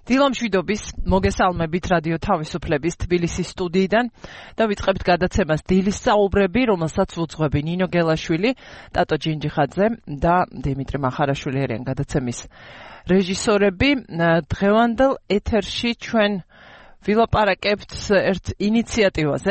დილამშვიდობის მოგესალმებით რადიო თავისუფლების თბილისის სტუდიიდან და ვიწყებთ გადაცემას დილის საუბრები, რომელსაც უძღვები ნინო გელაშვილი, ტატო ჯინჯიხაძე და დიმიტრი მახარაშვილი არიან გადაცემის რეჟისორები. დღევანდელ ეთერში ჩვენ ვილაპარაკებთ ერთ ინიციატივაზე,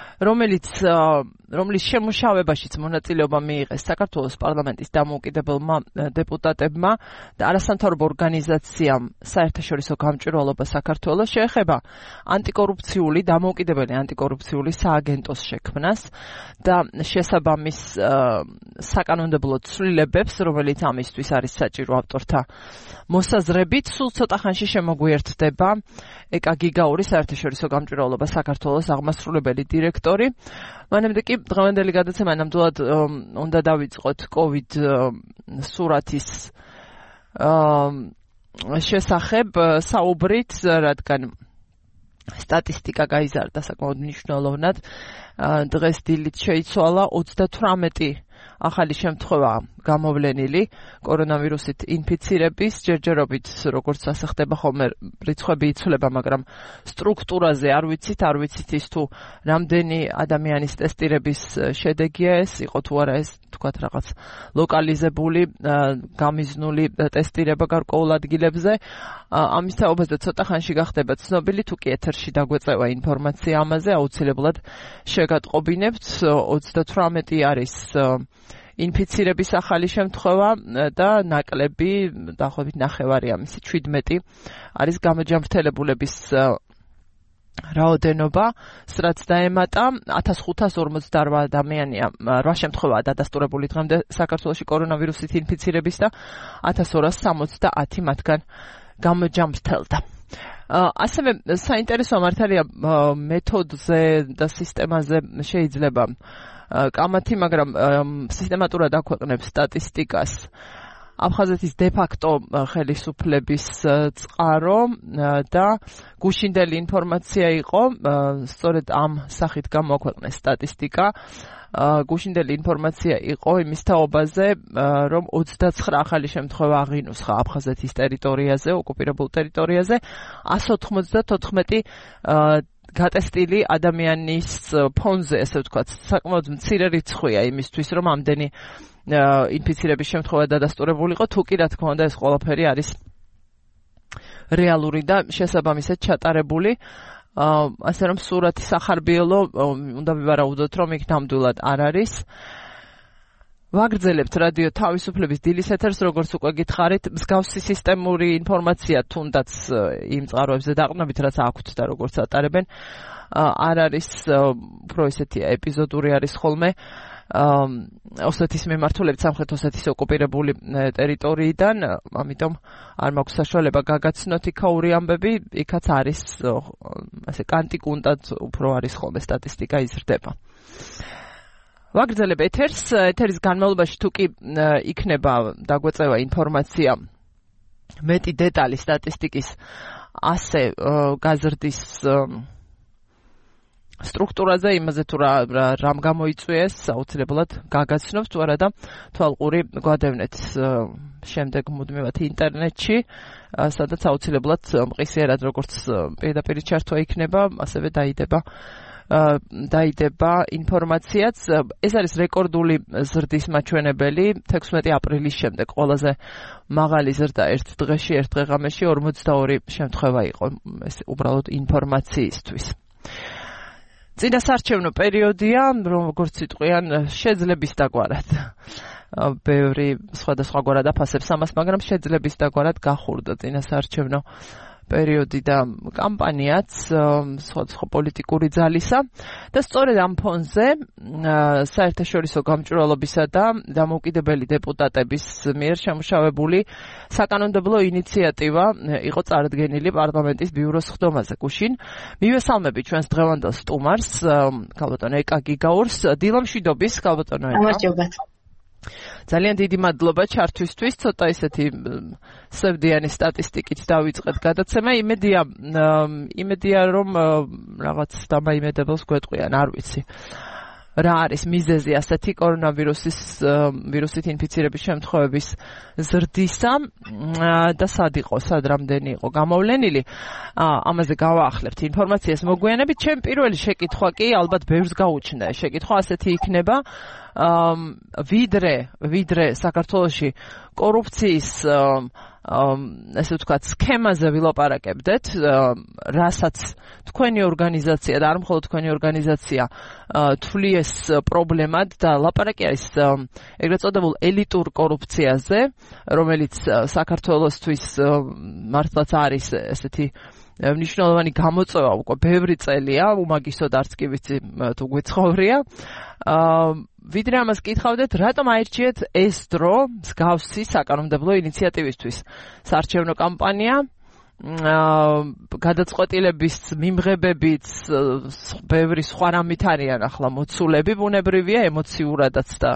რომლის შემუშავებაშიც მონაწილეობა მიიღეს საქართველოს პარლამენტის დამოუკიდებელმა დეპუტატებმა და არასამთავრობო ორგანიზაციამ საერთაშორისო გამჭვირვალობა საქართველოს შეეხება დამოუკიდებელი ანტიკორუფციული სააგენტოს შექმნას და შესაბამის საკანონმდებლო ცვლილებებს, რომელიც ამისთვის არის საჭირო ავტორთა მოსაზრებით. სულ ცოტა ხანში შემოგვიერთდება ეკა გიგაური საერთაშორისო გამჭვირვალობა საქართველოს აღმასრულებელი დირექტორი. მანამდე კი დღევანდელი გადაცემა ნამდვილად უნდა დავიწყოთ COVID სურათის შესახებ საუბრით, რადგან სტატისტიკა გაიზარდა საკმაოდ მნიშვნელოვნად. დღეს დილით შეიცვალა 38 ახალი შემთხვევა გამოვლენილი კორონავირუსით ინფიცირების, ჯერჯერობით როგორც ასე ხდება ხოლმე რიცხვები იცვლება, მაგრამ სტრუქტურაზე არ ვიცით ის თუ რამდენი ადამიანის ტესტირების შედეგია ეს, იყო თუ არა ეს თქვათ რაღაც ლოკალიზებული, გამიზნული ტესტირება გარკვეულ ადგილებზე. ამის თაობაზე ცოტა ხანში გახდება ცნობილი, თუ კი ეთერში დაგვეწევა ინფორმაცია ამაზე, აუცილებლად შეგატყობინებთ. 38 არის ინფიცირების ახალი შემთხვევა და ნაკლები, დაახლოებით ნახევარი ამისი 17 არის გამოჯანმრთელებულების რაოდენობა, რაც დაემატა 1548 ადამიანია, 8 შემთხვევაა დადასტურებული დღემდე საქართველოში კორონავირუსით ინფიცირების და 1270 მათგან გამოჯანმრთელდა. ასევე საინტერესო მართალია მეთოდზე და სისტემაზე შეიძლება კამათი, მაგრამ სისტემატურად აქვეყნებს სტატისტიკას აფხაზეთის დე-ფაქტო ხელისუფლების წყარო და გუშინდელი ინფორმაცია იყო, სწორედ ამ სახით გამოაქვეყნეს სტატისტიკა. გუშინდელი ინფორმაცია იყო იმის თაობაზე, რომ 29 ახალი შემთხვევა აღინუსხა აფხაზეთის ტერიტორიაზე, ოკუპირებულ ტერიტორიაზე, 194 გატესტილი ადამიანის ფონზე, ესე ვთქვათ, საკმაოდ მცირე რიცხვია იმისთვის, რომ ამდენი ინფიცირების შემთხვევა დადასტურებულიყო, თუ კი რა თქმა უნდა ეს ყველაფერი არის რეალური და შესაბამისად ჩატარებული. ასე რომ სურათი სახარბიელო უნდა ვივარაუდოთ, რომ იქ ნამდვილად არ არის. ვაგრძელებთ რადიო თავისუფლების დილის ეთერს, როგორც უკვე გითხარით, მსგავსი სისტემური ინფორმაცია თუნდაც იმ წყაროებზე დაყრდნობით, რაც აქვთ და როგორც ატარებენ, არ არის უფრო ესეთი ეპიზოდური არის ხოლმე ოსეთის მიმართულებით სამხრეთ ოსეთის ოკუპირებული ტერიტორიიდან, ამიტომ არ მაქვს საშუალება გაგაცნოთ იქაური ამბები, იქაც არის ასე კანტიკუნტად უფრო არის ხოლმე სტატისტიკა იზრდება. ვაგრძელებ ეთერის განმავლობაში თუ კი იქნება დაგვეწევა ინფორმაცია მეტი დეტალი სტატისტიკის ასე გაზრდის სტრუქტურაზე, იმაზე თუ რამ გამოიწვიეს, აუცილებლად გაგაცნობთ, თუ არა და თვალყური გვადევნეთ შემდეგ მუდმივად ინტერნეტში, სადაც აუცილებლად მყისიერად როგორც პირდაპირ ჩართვა იქნება, ასევე დაიდება ინფორმაციაც. ეს არის რეკორდული ზრდის მაჩვენებელი 16 აპრილის შემდეგ. ყველაზე მაღალი ზრდა ერთ დღეში, ერთ დღე-ღამეში 42 შემთხვევა იყო, ეს უბრალოდ ინფორმაციისთვის. წინასარჩევნო პერიოდია, როგორც იტყვიან, შეძლების დაგვარად. ბევრი სხვადასხვაგვარად აფასებს ამას, მაგრამ შეძლების დაგვარად გახურდა წინასარჩევნო პერიოდი და კამპანიაც სხვადასხვა პოლიტიკური ძალისა და სწორედ ამ ფონზე საერთაშორისო გამჭვირვალობისა და დამოუკიდებელი დეპუტატების მიერ შემუშავებული საკანონმდებლო ინიციატივა იყო წარდგენილი პარლამენტის ბიუროს ხდომაზე. გუშინ მივესალმები ჩვენს დღევანდელ სტუმარს, ქალბატონ ეკა გიგაურს. დილამშვიდობის, ქალბატონო ეკა. გამარჯობა. ძალიან დიდი მადლობა ჩართვისთვის, ცოტა ისეთი სევდიანი სტატისტიკით დავიწყეთ გადაცემა. იმედია რომ რაღაც დამაიმედებელს გვეტყვიან, არ ვიცი. რა არის მიზეზი ასეთი ვირუსით ინფიცირების შემთხვევების ზრდისა და სად რამდენი იყო გამოვლენილი. ამაზე გავაახლებთ ინფორმაციას მოგვიანებით. ჩემ პირველი შეკითხვა კი ალბათ ბევრს გაუჩნდა. შეკითხვა ასეთი იქნება, ვიდრე საქართველოში კორუფციის ესე ვთქვათ, სქემაზე ვილაპარაკებდეთ, რასაც თქვენი ორგანიზაცია და არ მხოლოდ თქვენი ორგანიზაცია თვლიეს პრობლემად და ლაპარაკი არის ეგრეთ წოდებულ ელიტურ კორუფციაზე, რომელიც საქართველოსთვის მართლაც არის ესეთი მნიშვნელოვანი გამოწვევა უკვე ბევრი წელია, უმაგისოდ არც კი ვიცი თუ გვეცხოვრია. ვიდრე ამას კითხავდეთ, რატომ აირჩიეთ ეს დრო მსგავსი საკანონმდებლო ინიციატივისთვის? საარჩევნო კამპანია, გადაწყვეტილების მიმღებებით, ბევრი სხვა რამით არიან ახლა მოცულები, ბუნებრივია, ემოციურადაც და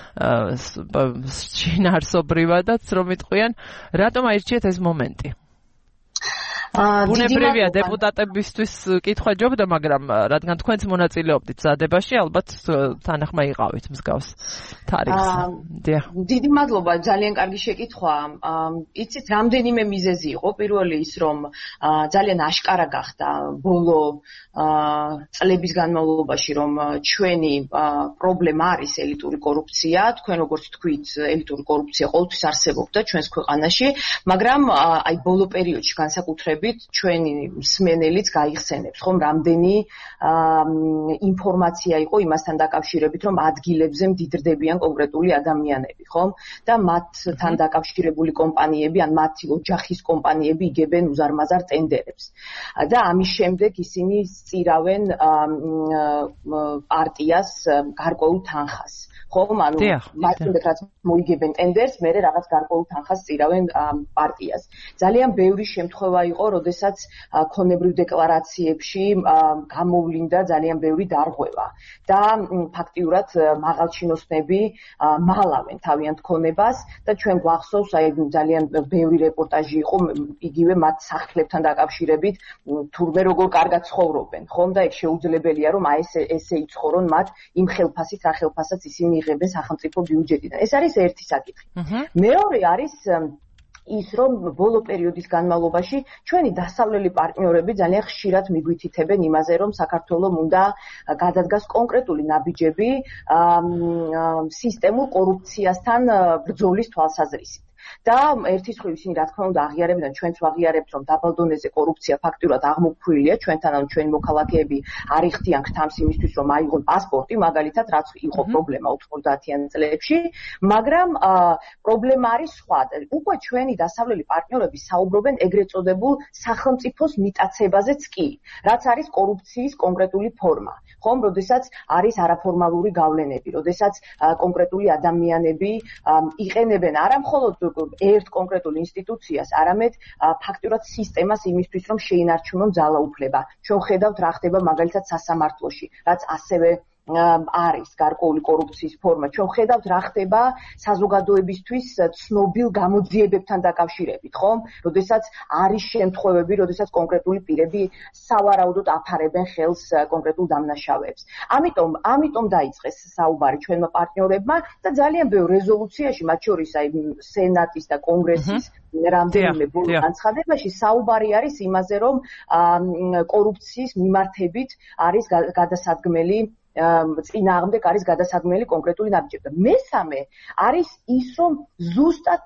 შინაარსობრივადაც რომ იტყვიან, რატომ აირჩიეთ ეს მომენტი? ბუნებრივია დეპუტატებისთვის კითხვა ჯობდა, მაგრამ რადგან თქვენც მონაწილეობდით ზადებაში, ალბათ თანახმა იყავით მსგავს თარიღს. დიდი მადლობა, ძალიან კარგი შეკითხვა. იცით, რამდენიმე მიზეზი იყო. პირველი ის, რომ ძალიან აშკარა გახდა ბოლო წლების განმავლობაში, რომ ჩვენი პრობლემა არის ელიტური კორუფცია. თქვენ როგორც თქვით, ელიტური კორუფცია ყოველთვის არსებობდა ჩვენს ქვეყანაში, მაგრამ აი ბოლო პერიოდში განსაკუთრებით ჩვენი მსმენელიც გაიხსენებს, ხომ, რამდენი ინფორმაცია იყო იმასთან დაკავშირებით, რომ ადგილებზე მდიდრდებიან კონკრეტული ადამიანები, ხომ? და მათთან დაკავშირებული კომპანიები, ან მათი ოჯახის კომპანიები იგებენ უზარმაზარ ტენდერებს. და ამის შემდეგ ისინი სწირავენ პარტიას გარკვეულ თანხას. ხომ, ანუ მათთან რაც მოიგებენ ტენდერს, მერე რაღაც გარკვეულ თანხას სწირავენ პარტიას. ძალიან ბევრი შემთხვევა იყო, როდესაც ქონებრივ დეკლარაციებში გამოვლინდა ძალიან ბევრი დარღვევა და ფაქტიურად მაღალჩინოსნები მალავენ თავიანთ ქონებას და ჩვენ გვახსოვს აი ძალიან ბევრი რეპორტაჟი იყო იგივე მათ სახლებთან დაკავშირებით, თურმე როგორ კარგად ცხოვრობენ, ხომ, და ეგ შეუძლებელია რომ აი ესე იცხოვრონ მათ იმ ხელფასით, რა ხელფასაც ისინი იღებენ სახელმწიფო ბიუჯეტიდან. ეს არის ერთი საკითხი. მეორე არის ის, რომ ბოლო პერიოდის განმავლობაში ჩვენი დასავლელი პარტნიორები ძალიან ხშირად მიგვითითებენ იმაზე, რომ საქართველოს უნდა გადადგას კონკრეტული ნაბიჯები სისტემურ კორუფციასთან ბრძოლის თვალსაზრისით. და ერთის მხრივ ისინი რა თქმა უნდა აღიარებენ და ჩვენც ვაღიარებთ, რომ დაბალ დონეზე კორუფცია ფაქტურად აღმოფხვილია ჩვენთან, ანუ ჩვენი მოქალაქეები არ იხდიან ქთამს იმისთვის, რომ აიღონ პასპორტი, მაგალითად, რაც იყო პრობლემა 90-იან წლებში, მაგრამ პრობლემა არის სხვა. უკვე ჩვენი დასავლელი პარტნიორები საუბრობენ ეგრეთ წოდებულ სახელმწიფოს მიტაცებაზეც კი, რაც არის კორუფციის კონკრეტული ფორმა. ხომ, როდესაც არის არაფორმალური გავლენები, როდესაც კონკრეტული ადამიანები იყენებენ არა მხოლოდ ერთ კონკრეტულ ინსტიტუციას, არამედ ფაქტურად სისტემას იმისთვის, რომ შეინარჩუნონ ძალაუფლება. ჩვენ ხედავთ რა ხდება მაგალითად სასამართლოში, რაც ასევე არის გარკვეული კორუფციის ფორმა. ჩვენ ხედავთ რა ხდება საზოგადოებისთვის ცნობილ გამოძიებებთან დაკავშირებით, ხომ? როდესაც არის შემთხვევები, როდესაც კონკრეტული პირები სავარაუდოდ აფარებენ ხელს კონკრეტულ დამნაშავეებს. ამიტომ დაიწყეს საუბარი ჩვენმა პარტნიორებმა და ძალიან ბევრ რეზოლუციაში, მათ შორის აი სენატის და კონგრესის რამდენიმე ბოლო განცხადებაში საუბარი არის იმაზე, რომ კორუფციის მიმართებით არის გადასადგმელი წინააღმდეგ არის გადასადგმელი კონკრეტული ნაბიჯები. და მესამე არის ის, რომ ზუსტად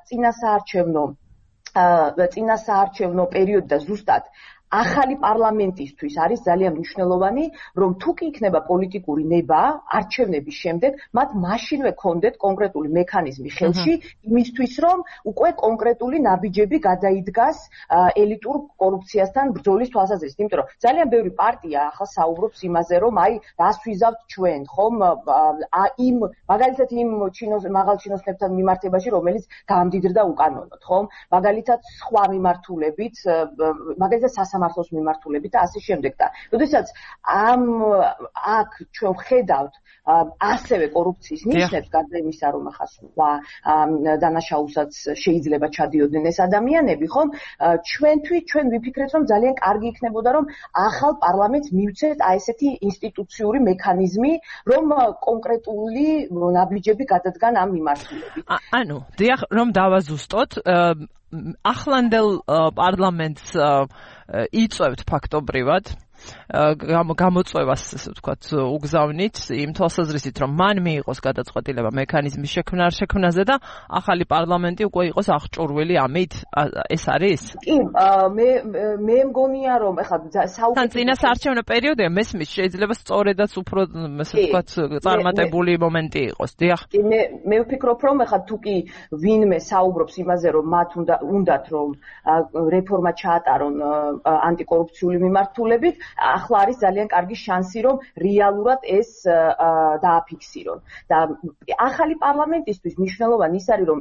წინასაარჩევნო პერიოდი და ზუსტად ახალი პარლამენტისთვის არის ძალიან მნიშვნელოვანი, რომ თუ კი იქნება პოლიტიკური ნება არჩევნების შემდეგ, მათ მაშინვე კონდეთ კონკრეტული მექანიზმი ხელში იმისთვის, რომ უკვე კონკრეტული ნაბიჯები გადაიდგას ელიტურ კორუფციასთან ბრძოლის თვალსაზრისით. იმიტომ რომ ძალიან ბევრი პარტია ახლა საუბრობს იმაზე, რომ აი რას ვიზავთ ჩვენ, ხომ, იმ მაგალითად იმ მაღალჩინოსნებთან მიმართებაში, რომელიც გამდიდრდა უკანონოდ, ხომ? მაგალითად სხვა მიმართულებით, მაგალითად სასამართლოს მიმართულებით და ასე შემდეგ და როდესაც აქ ჩვენ ვხედავთ ასევე კორუფციის ნიშნებს გარდა იმისა რომ ახლა სხვა დანაშაულსაც შეიძლება ჩადიოდნენ ეს ადამიანები ხომ ჩვენ ვიფიქრეთ რომ ძალიან კარგი იქნებოდა რომ ახალ პარლამენტს მივცეთ აი ესეთი ინსტიტუციური მექანიზმი რომ კონკრეტული ნაბიჯები გადადგან ამ მიმართულებით ანუ დიახ რომ დავაზუსტოთ ახლანდელ პარლამენტს იწევთ ფაქტობრივად გამოწვევას ასე ვთქვათ უგზავნით იმ თვალსაზრისით რომ მან მიიღოს გადაწყვეტილება მექანიზმის შექმნაზე და ახალი პარლამენტი უკვე იყოს აღჭურვილი ამით ეს არის? კი მე მგონია რომ ეხლა თან წინა საარჩევნო პერიოდია მესმის შეიძლება სწორედაც უფრო ასე ვთქვათ წარმატებული მომენტი იყოს დიახ კი მე ვფიქრობ რომ ეხლა თუ კი ვინმე საუბრობს იმაზე რომ მათ უნდათ რომ რეფორმა ჩაატარონ ანტიკორუფციული მიმართულებით ახლა არის ძალიან კარგი შანსი რომ რეალურად ეს დააფიქსირონ და ახალი პარლამენტისთვის მნიშვნელოვანი ის არის რომ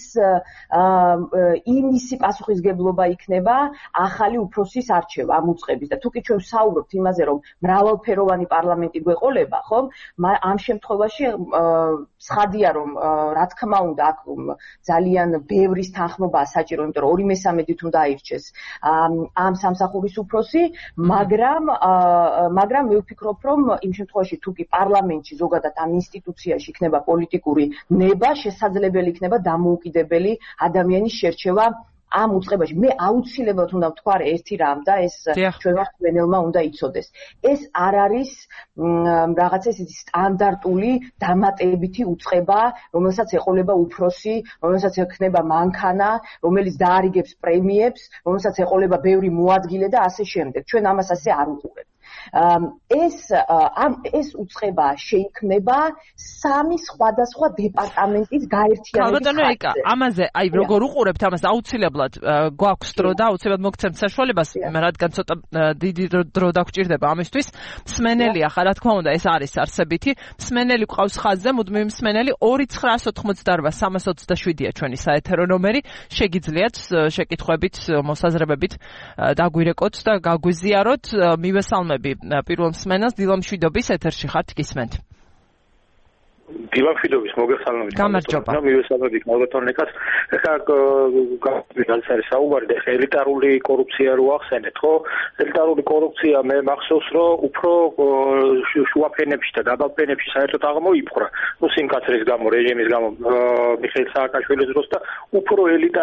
იმისი პასუხისგებლობა იქნება ახალი უფროსის არჩევა ამ უწყების და თუკი ჩვენ ვსაუბრობთ იმაზე რომ მრავალფეროვანი პარლამენტი გვეყოლება ხომ ამ შემთხვევაში ცხადია რომ რა თქმა უნდა აქ ძალიან ბევრის თანხმობაა საჭირო იმიტომ რომ 2/3-ით უნდა აირჩეს ამ სამსახურის უფროსი მაგრამ მე ვფიქრობ რომ იმ შემთხვევაში თუ კი პარლამენტში ზოგადად ამ ინსტიტუციაში იქნება პოლიტიკური ნება შესაძლებელი იქნება დამოუკიდებელი ადამიანის შერჩევა ამ უწყებაში მე აუცილებლად უნდა ვთქვარე ერთი რამ და ეს ჩვენმა ყველმა უნდა იცოდეს ეს არ არის რაღაცა ესეთი სტანდარტული დამატებითი უწყება რომელსაც ეყოლება უფროსი რომელსაც ექნება მანქანა რომელიც დაარიგებს პრემიებს რომელსაც ეყოლება ბევრი მოადგილე და ასე შემდეგ ჩვენ ამას ასე არ უყურებთ ეს უწყება შეიქმნება სამი სხვადასხვა დეპარტამენტის გაერთიანების ხარჯზე. ამაზე აი როგორ უყურებთ ამას აუცილებლად გვაქვს დრო და აუცილებლად მოგცემთ საშუალებას რადგან ცოტა დიდი დრო დაგჭირდება ამისთვის მსმენელია ხა რა თქმა უნდა ეს არის არსებითი მსმენელი ყავს ხაზზე მუდმივი მსმენელი 2988-327-ია ჩვენი საეთერო ნომერი შეგიძლიათ შეკითხვებით მოსაზრებებით დაგვირეკოთ და გაგვიზიაროთ მივესალმები პირველ მსმენელს დილა მშვიდობის ეთერში ხართ გისმენთ დილა მშვიდობის მოგესალმებით გამარჯობა მივესალმებით მოგეთონეკას ეხლა განსაკუთრებით არის საუბარი და ელიტარული კორუფცია რო ახსენეთ ხო ელიტარული კორუფცია მე მახსოვს რომ უფრო შუაფენებში და დაბალფენებში საერთოდ აღმოიფხვრა ნუ სიმკაცრის გამო რეჟიმის გამო მიხეილ სააკაშვილის დროს და უფრო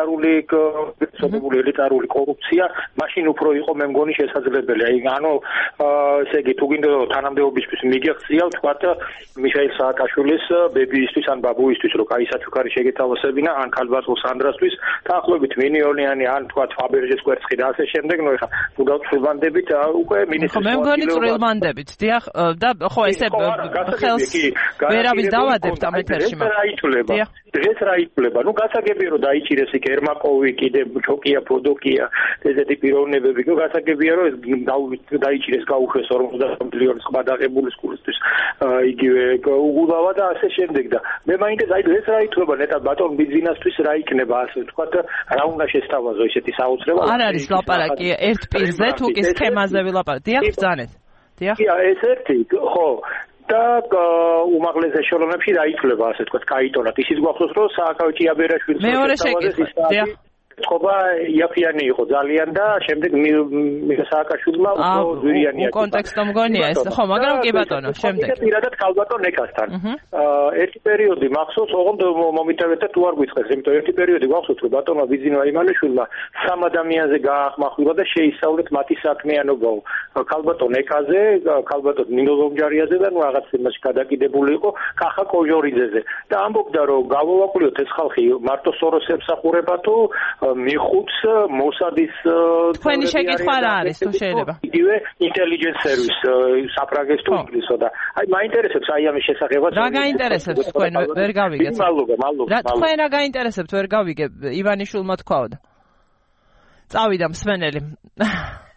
ელიტარული კორუფცია მაშინ უფრო იყო მე მგონი შესაძლებელი აი ანუ ესე იგი თუ გინდა თანამდებობისთვის მიგეღწია ვთქვათ მიხეილ სააკაშვილის ბებიისთვის ან ბაბუისთვის რო კაი საჩუქარი შეგეთავაზებინა ან ქალბატონ სანდრასთვის დაახლოებით მილიონიანი ან თქვა ფაბერჟეს კვერცხი და ასე შემდეგ ნუ ეხა თუ გავწვევანდებით უკვე მინისტრის მე მგონი წვრილმანდებით დიახ და ხო ესე ხელს ვერავის დავადებთ ამ ეთერში დღეს რა ითვლება ნუ გასაგებია რომ დაიჭირეს იქ ერმაკოვი კიდე ჩოკია ფოდოკია ესეთი პიროვნებები ნუ გასაგებია რომ ეს დაიჭირეს გაუშვეს 50 მილიონი სხვა დაღებული სკოლისთვის იგივე უგულავა და ასე შემდეგ და მე მაინტერესებს აი დღეს რა ითვლება ნეტა ბატონ ბიზნესთვის რა იქნება ასე ვთქვათ რა უნდა შესთავაზო ესეთი საოცრება არ არის ლაპარაკი ერთ პირზე თუ კი სქემაზე ვილაპარაკეთ დიახ ბრძანეთ დიახ ეს ერთი ხო და უმაღლეს ეშელონებში რა ითვლება ასე ვთქვათ კაიტონად ისიც გვახსოვს რომ სააკავი ჭიაბერაშვილის მეორე შეკითხვა დიახ ხობა იაფიანი იყო ძალიან და შემდეგ სააკაშვილმა უფრო ზვირიანია კონტექსტო მგონია ეს ხო მაგრამ კი ბატონო შემდეგ პირადად ქალბატონ ეკასთან ერთი პერიოდი მახსოვს ოღონდ მომიტევეთ და თუ არ გიწყეს იმიტომ ერთი პერიოდი გვახსოვს რომ ბატონმა ბიზინო აიმანიშვილმა სამ ადამიანზე გაახმახვილა და შეისწავლეთ მათი საქმიანობაო ქალბატონ ეკაზე ქალბატონ ნინო ლომჯარიაზე და ნუ რაღაც იმაში გადაკიდებული იყო კახა კოჟორიძეზე და ამბობდა რომ გავოვაკვლიოთ ეს ხალხი მარტო სოროსებს ემსახურება თუ მიხუთს მოსადის თქვენი შეკითხვა რა არის თუ შეიძლება იგივე ინტელიგენს სერვის საფრანგეთს თუ ინგლისო და აი მაინტერესებს აი ამის შესახებაც რა გაინტერესებს თქვენ ვერ გავიგეთ მადლობა თქვენ რა გაინტერესებთ ვერ გავიგებ ივანიშვილმა თქვაოდა წავიდა მსმენელი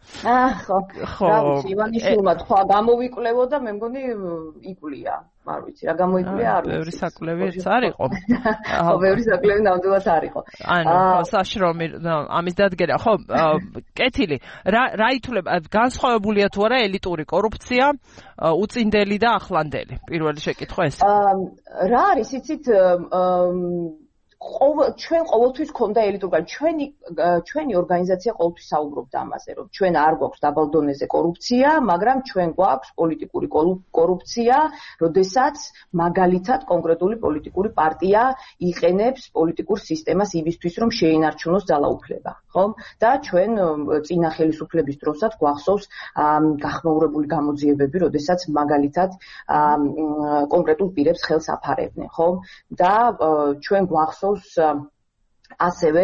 ხო. რა ვიცი, ივანიშვილმა თქვა გამოვიკვლევოდა, მე მგონი იკვლია. არ ვიცი, რა გამოიკვლია, არ ვიცი. ბევრი საკვლევიც არ იყო. ხო, ბევრი საკვლევი ნამდვილად არ იყო. ანუ საშრომი ამის დადგენა, ხო, კეთილი. რა ითვლება, განსხვავებულია თუ არა ელიტური კორუფცია, უწინდელი და ახლანდელი? პირველი შეკითხვა ეს. რა არის, იცით, ჩვენ ყოველთვის გქონდა ელიტური, ჩვენი ორგანიზაცია ყოველთვის საუბრობდა ამაზე, რომ ჩვენ არ გვაქვს დაბალ დონეზე კორუფცია, მაგრამ ჩვენ გვაქვს პოლიტიკური კორუფცია, როდესაც მაგალითად კონკრეტული პოლიტიკური პარტია იყენებს პოლიტიკურ სისტემას იმისთვის, რომ შეინარჩუნოს ძალაუფლება, ხო? და ჩვენ წინა ხელისუფლების დროსაც გვახსოვს გახმაურებული გამოძიებები, როდესაც მაგალითად კონკრეტულ პირებს ხელს აფარებდნენ, ხო? და ჩვენ გვახსოვს ასევე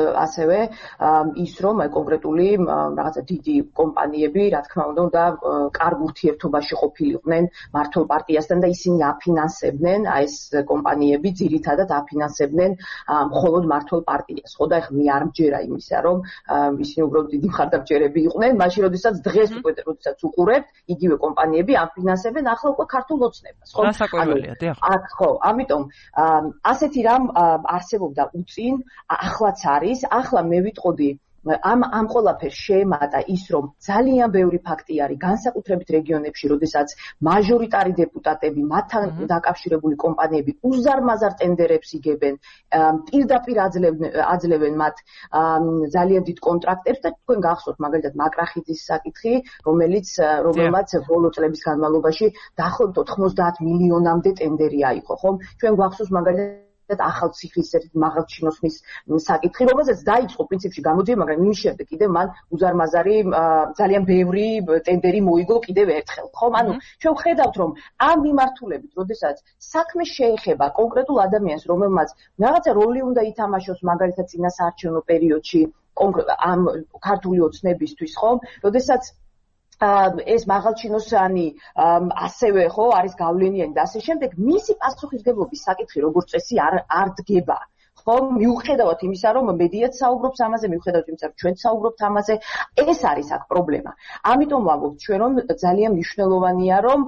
ის რომ კონკრეტული რაღაცა დიდი კომპანიები, რა თქმა უნდა, კარგ ურთიერთობაში ყოფილიყვნენ მართლ პარტიასთან და ისინი აფინანსებდნენ, ეს კომპანიები ძირითადად აფინანსებდნენ მხოლოდ მართლ პარტიას, ხო და ეხლა მე არ მჯერა იმისა, რომ ისინი უბრალოდ დიდი მხარდამჭერები იყვნენ, მაშინ როდესაც დღეს უკვე როდესაც უყურებთ, იგივე კომპანიები აფინანსებენ ახლა უკვე ქართულ ოცნებას, ხო? გასაკვირველია, დიახ. ხო, ამიტომ ასეთი რამ არსებობდა უწინ ახლაც არის, ახლა მე ვიტყოდი ამ ყველაფერს შეემატა ის, რომ ძალიან ბევრი ფაქტი არის განსაკუთრებით რეგიონებში, როდესაც მაჟორიტარი დეპუტატები, მათთან დაკავშირებული კომპანიები უზარმაზარ ტენდერებს იგებენ, პირდაპირ აძლევენ მათ ძალიან დიდ კონტრაქტებს და თქვენ გახსოვთ მაგალითად მაკრახიძის საკითხი, რომელმაც ბოლო წლების განმავლობაში დაახლოებით 90 მილიონამდე ტენდერი აიღო, ხო? ჩვენ გვახსოვს მაგალითად ახალციხის მაღალჩინოსნის საკითხი, რომელზეც დაიწყო პრინციპში გამოძიება, მაგრამ იმის შემდეგ კიდევ მან უზარმაზარი ძალიან ბევრი ტენდერი მოიგო კიდევ ერთხელ, ხო? ანუ ჩვენ ვხედავთ, რომ ამ მიმართულებით, როდესაც საქმე შეეხება კონკრეტულ ადამიანს, რომელმაც რაღაცა როლი უნდა ითამაშოს, მაგალითად წინა საარჩევნო პერიოდში ამ ქართული ოცნებისთვის, ხო? როდესაც ეს მაღალჩინოსანი ასევე ხო არის გავლენიანი და ასე შემდეგ, მისი პასუხისგებლობის საკითხი როგორც წესი არ დგება. ხო, მიუხედავად იმისა, რომ მედიაც საუბრობს ამაზე, მიუხედავად იმისა, რომ ჩვენც საუბრობთ ამაზე, ეს არის აქ პრობლემა. ამიტომ ვამბობთ ჩვენ, რომ ძალიან მნიშვნელოვანია, რომ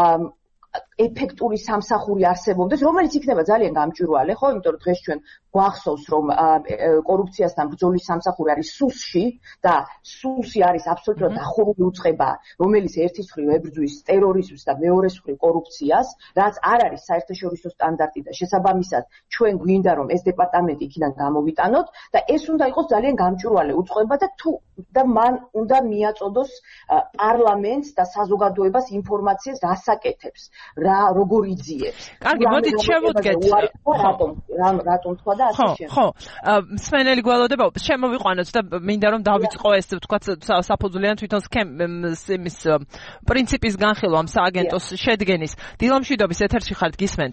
ეფექტური სამსახური არსებობდეს, რომელიც იქნება ძალიან გამჭვირვალე, ხო, იმიტომ რომ დღეს ჩვენ გვახსოვს, რომ კორუფციასთან ბრძოლის სამსახური არის სუსში და სუსი არის აბსოლუტურად დახურული უწყება, რომელიც ერთის მხრივ ებრძვის ტერორიზმს და მეორეს მხრივ კორუფციას, რაც არ არის საერთაშორისო სტანდარტი და შესაბამისად ჩვენ გვინდა რომ ეს დეპარტამენტი იქიდან გამოვიტანოთ და ეს უნდა იყოს ძალიან გამჭვირვალე უწყება და მან უნდა მიაწოდოს პარლამენტს და საზოგადოებას ინფორმაციას რასაკეთებს, როგორ იძიებს. კარგი, მოდით შევუდგეთ. რატომ თქვა და ასე შემდეგ. ხო, მსმენელი გველოდება, შემოვიყვანოთ და მინდა რომ დავიწყო ეს თქვა საფუძვლიან თვითონ იმის პრინციპის განხილვა სააგენტოს შედგენის. დილამშვიდობის ეთერში ხართ, გისმენთ?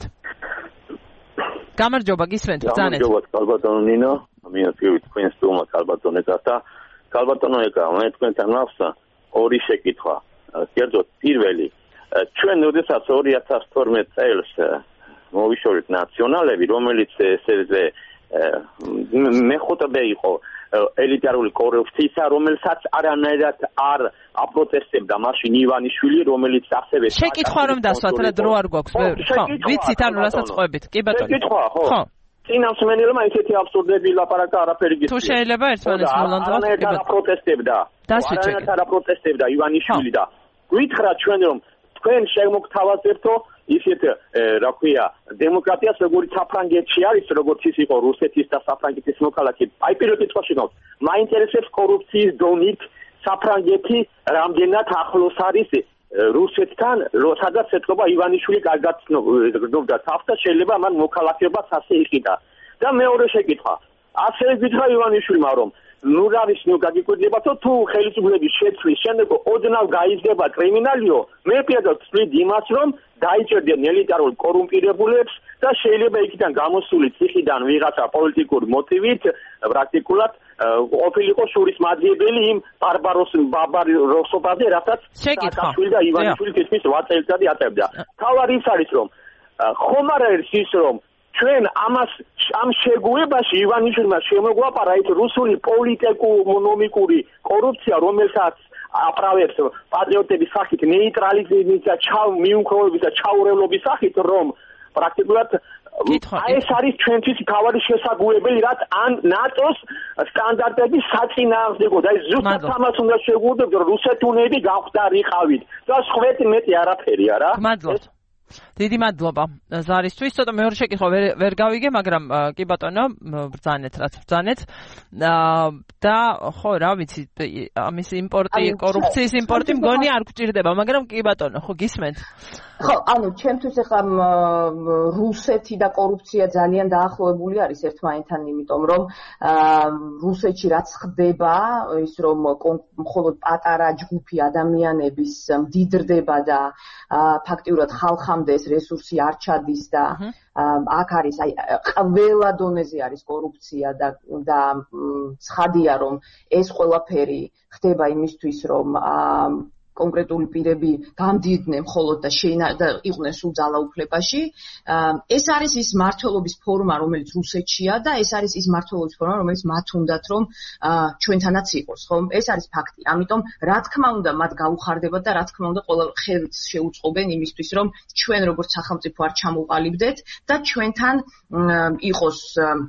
გამარჯობა, გისმენთ, ბრძანეთ. გამარჯობა, ქალბატონო ნინო, მინაცივით თქვენ სტუმარმა ქალბატონო ეკა, ქალბატონო ეკა, მე თქვენთან ვახსნა ორი შეკითხვა. კერძოდ პირველი, ჩვენ როდესაც 2012 წელს მოვიშორეთ ნაციონალები, რომელიც ესეზე მეხუთე იყო ელიტარული კორუფცია, რომელსაც არანაირად არ აპროტესტებდა მაშინ ივანიშვილი, რომელიც ასევე შეკითხვა რომ დასვათ, რა დრო არ გვაქვს ბევრი. ხო, ვიცით ანუ რასაც ყვებით. კი ბატონო. შეკითხვა, ხო. წინამსმენელმა ისეთი აბსურდები ლაპარაკა, არაფერი გიცი. თუ შეიძლება ერთმანეთს მოლანძღავთ, კი ბატონო. არანაირად არ აპროტესტებდა ივანიშვილი და გითხრა ჩვენ რომ თქვენ შემოგთავაზებთო ისეთ, რა ქვია, დემოკრატიას, როგორც საფრანგეთში არის, როგორც ის იყო რუსეთის და საფრანგეთის მოქალაქე. აი პირველ კითხვაში გავთ. მაინტერესებს კორუფციის დონით საფრანგეთი რამდენად ახლოს არის რუსეთთან, სადაც ეთქობა ივანიშვილი კარგად გნობდა თავს და შეიძლება მან მოქალაქეობას ასე იყიდა. და მეორე შეკითხვა. ასე გითხრა ივანიშვილმა, რომ ნუ არის ნუ გაგიკვირდებათო თუ ხელისუფლების შეცვლის შემდეგ ოდნავ გაიზრდება კრიმინალიო, მე პირადად ვთვლით იმას, რომ დაიჭერდნენ ელიტარულ კორუმპირებულებს და შეიძლება იქიდან გამოსული ციხიდან ვიღაცა პოლიტიკური მოტივით პრაქტიკულად ყოფილიყო შურის მაძიებელი იმ ბარბაროსობაზე, რასაც სააკაშვილი და ივანიშვილი თითქმის 8 წელიწადი აწევდა. თავად ის არის, რომ ხომ არ არის ის, რომ ჩვენ ამ შეგუებაში ივანიშვილმა შემოგვაპარა ეს რუსული პოლიტიკურ-ეკონომიკური კორუფცია, რომელსაც აправებს პატრიოტების სახით, ნეიტრალიზმის და მიუმხრობების და ჩაურევლობის სახით, რომ პრაქტიკულად ეს არის ჩვენთვის თავარი შესაძლებელი, რაც ან ნატოს სტანდარტების საწინააღმდეგო და ეს ზუსტად ამას უნდა შეგვიძლია, რომ რუსეთუნები გავხდარიყავით და სხვეთი მეტი არაფერი არა. მადლობთ. დიდი მადლობა ზარისთვის. ცოტა მეორე შეკითხვა ვერ გავიგე, მაგრამ კი ბატონო, ბრძანეთ რაც ბრძანეთ. და ხო, რა ვიცი, ამის იმპორტი, კორუფციის იმპორტი მგონი არ გვჭირდება, მაგრამ კი ბატონო, ხო გისმენთ? ხო, ანუ ჩემთვის ახლა რუსეთი და კორუფცია ძალიან დაახლოებული არის ერთმანეთთან, იმიტომ რომ რუსეთში რაც ხდება, ის რომ მხოლოდ პატარა ჯგუფი ადამიანების მდიდრდება და ფაქტიურად ხალხამდე ეს რესურსი არ ჩადის და აქ არის აი ყველა დონეზე არის კორუფცია და ცხადია რომ ეს ყველაფერი ხდება იმისთვის რომ კონკრეტული პირები გამდიდნენ მხოლოდ და იყვნენ სულ ძალაუფლებაში. ეს არის ის მმართველობის ფორმა, რომელიც რუსეთშია და ეს არის ის მმართველობის ფორმა, რომელიც მათ უნდათ რომ ჩვენთანაც იყოს, ხო? ეს არის ფაქტი. ამიტომ რა თქმა უნდა მათ გაუხარდებათ და რა თქმა უნდა ყველა ხელს შეუწყობენ იმისთვის, რომ ჩვენ როგორც სახელმწიფო არ ჩამოყალიბდეთ და ჩვენთან იყოს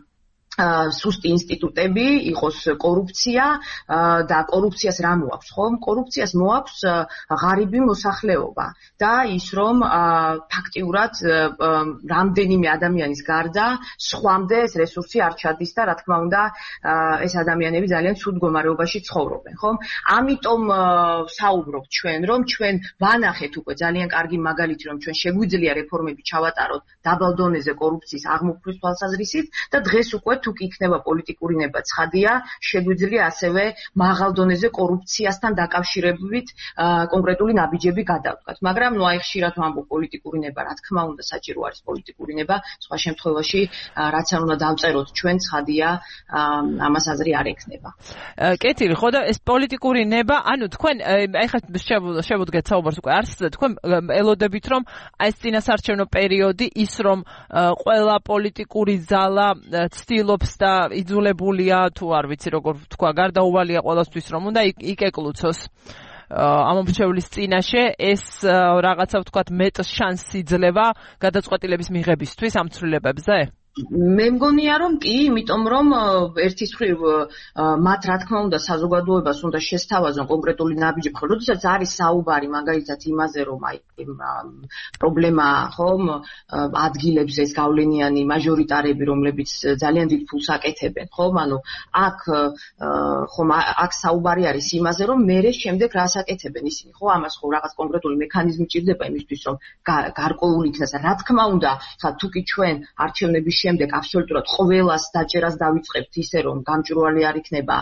სუსტი ინსტიტუტები, იყოს კორუფცია და კორუფციას რა მოაქვს, ხო? კორუფციას მოაქვს ღარიბი მოსახლეობა და ის რომ ფაქტიურად რამდენიმე ადამიანის გარდა სხვამდე ეს რესურსი არ ჩადის და რა თქმა უნდა ეს ადამიანები ძალიან ცუდ მდგომარეობაში ცხოვრობენ, ხო? ამიტომ საუბრობთ ჩვენ, რომ ჩვენ ვანახეთ უკვე ძალიან კარგი მაგალითი, რომ ჩვენ შეგვიძლია რეფორმები ჩავატაროთ დაბალ დონეზე კორუფციის აღმოფხვრვის თვალსაზრისით და დღეს უკვე თუ კი იქნება პოლიტიკური ნება ცხადია, შეგვიძლია ასევე მაღალ დონეზე კორუფციასთან დაკავშირებით კონკრეტული ნაბიჯები გადავდგათ. მაგრამ ნუ აი ხშირად ვამბობ პოლიტიკური ნება, რა თქმა უნდა საჭირო არის პოლიტიკური ნება, სხვა შემთხვევაში რაც არ უნდა დავწეროთ ჩვენ ცხადია, ამას აზრი არ ექნება. კეთილი, ხო და ეს პოლიტიკური ნება, ანუ თქვენ აი ხა შევუდგეთ საუბარს უკვე არც თქვენ ელოდებით რომ აი ეს წინასარჩევნო პერიოდი ის რომ ყველა პოლიტიკური ზალა ცდილობს და იძულებულია თუ არ ვიცი როგორ თქვა გარდაუვალია ყველასთვის რომ უნდა იკეკლუცოს ამომრჩევლის წინაშე ეს რაღაცა ვთქვათ მეტ შანსს იძლევა გადაწყვეტილების მიღებისთვის ამ ცვლილებებზე? მე მგონია რომ კი, იმიტომ რომ ერთის მხრივ მათ რა თქმა უნდა საზოგადოებას უნდა შესთავაზონ კონკრეტული ნაბიჯები, ხო, როდესაც არის საუბარი მაგალითად იმაზე, რომ აი პრობლემა ხომ ადგილებზე ეს გავლენიანი მაჟორიტარები, რომლებიც ძალიან დიდ ფულს აკეთებენ, ხო? ანუ აქ ხომ აქ საუბარი არის იმაზე, რომ მერე შემდეგ რას აკეთებენ ისინი, ხო? ამას ხო რაღაც კონკრეტული მექანიზმი ჭირდება იმისთვის, რომ გარკვეული იქნას. რა თქმა უნდა, ხა თუ კი ჩვენ არჩევნების შემდეგ აბსოლუტურად ყველას დაჭერას დავიწყებთ ისე რომ გამჭვირვალე არ იქნება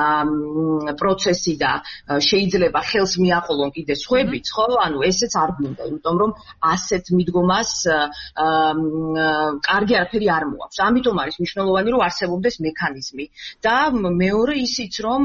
პროცესი და შეიძლება ხელს მიაყოლონ კიდე სხვებიც, ხო? ანუ ესეც არ გვინდა, იმიტომ რომ ასეთ მიდგომას კარგი არაფერი არ მოაქვს. ამიტომ არის მნიშვნელოვანი რომ არსებობდეს მექანიზმი და მეორე ისიც რომ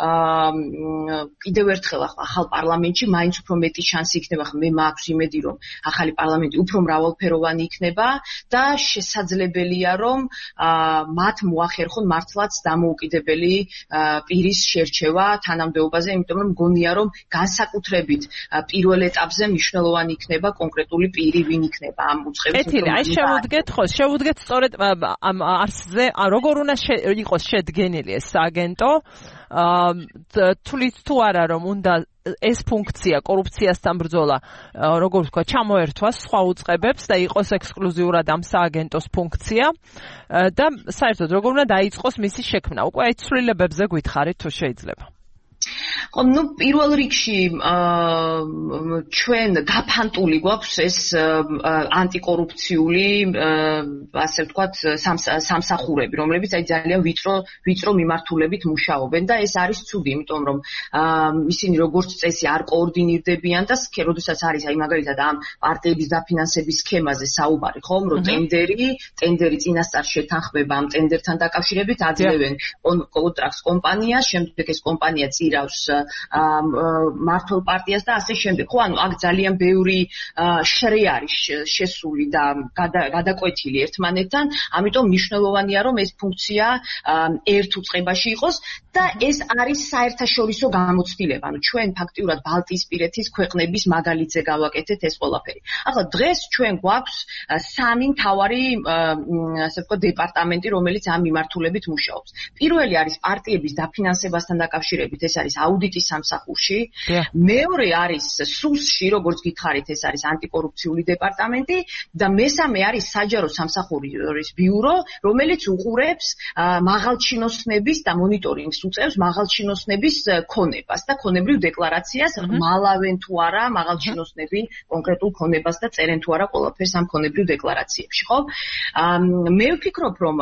კიდევ ერთხელ ახალ პარლამენტში მაინც უფრო მეტი შანსი იქნება, მე მაქვს იმედი რომ ახალი პარლამენტი უფრო მრავალფეროვანი იქნება და შესაძლებელია რომ მათ მოახერხონ მართლაც დამოუკიდებელი პირის შერჩევა თანამდებობაზე, იმიტომ რომ მგონია რომ განსაკუთრებით პირველ ეტაპზე მნიშვნელოვანი იქნება კონკრეტული პირი, ვინ იქნება ამ უწყების. კეთილი, აი შევუდგეთ სწორედ ამ არსზე, როგორ უნდა იყოს შედგენილი ეს სააგენტო, თulit თუ არა რომ უნდა ეს ფუნქცია კორუფციასთან ბრძოლა, როგორ ვთქვა, ჩამოერთვას სხვა უწყებებს და იყოს ექსკლუზიურად ამ სააგენტოს ფუნქცია და საერთოდ როგორ უნდა დაიწყოს მისი შექმნა. უკვე აი ცვლილებებზე გითხარით თუ შეიძლება. ხო, ნუ პირველ რიგში ჩვენ გაფანტული გვაქვს ეს ანტიკორუფციული, ასე ვთქვათ, სამსახურები, რომლებიც აი ძალიან ვიწრო მიმართულებით მუშაობენ და ეს არის ცუდი, იმიტომ რომ ისინი როგორც წესი არ კოორდინირდებიან და როდესაც არის აი მაგალითად ამ პარტიების დაფინანსების სქემაზე საუბარი, ხომ, რომ ტენდერი წინასწარ შეთანხმება ამ ტენდერთან დაკავშირებით აძლევენ კონტრაქტს კომპანიას, შემდეგ ეს კომპანია წირავს მართლ პარტიას და ასე შემდეგ. ხო, ანუ აქ ძალიან ბევრი შრე არის შესული და გადაკვეთილი ერთმანეთთან, ამიტომ მნიშვნელოვანია რომ ეს ფუნქცია ერთ უწყებაში იყოს და ეს არის საერთაშორისო გამოცდილება. ანუ ჩვენ ფაქტიურად ბალტიისპირეთის ქვეყნების მაგალითზე გავაკეთეთ ეს ყველაფერი. ახლა დღეს ჩვენ გვაქვს სამი მთავარი ასე ვთქვათ დეპარტამენტი, რომელიც ამ მიმართულებით მუშაობს. პირველი არის პარტიების დაფინანსებასთან დაკავშირებით, ეს არის აუდიტის სამსახურში. მეორე არის სუსში, როგორც გითხარით, ეს არის ანტიკორუფციული დეპარტამენტი და მესამე არის საჯარო სამსახურის ბიურო, რომელიც უყურებს მაღალჩინოსნების და მონიტორინგს უწევს მაღალჩინოსნების ქონებას და ქონებრივ დეკლარაციას, მალავენ თუ არა მაღალჩინოსნები კონკრეტულ ქონებას და წერენ თუ არა ყველაფერს ამ ქონებრივ დეკლარაციებში, ხო? მე ვფიქრობ, რომ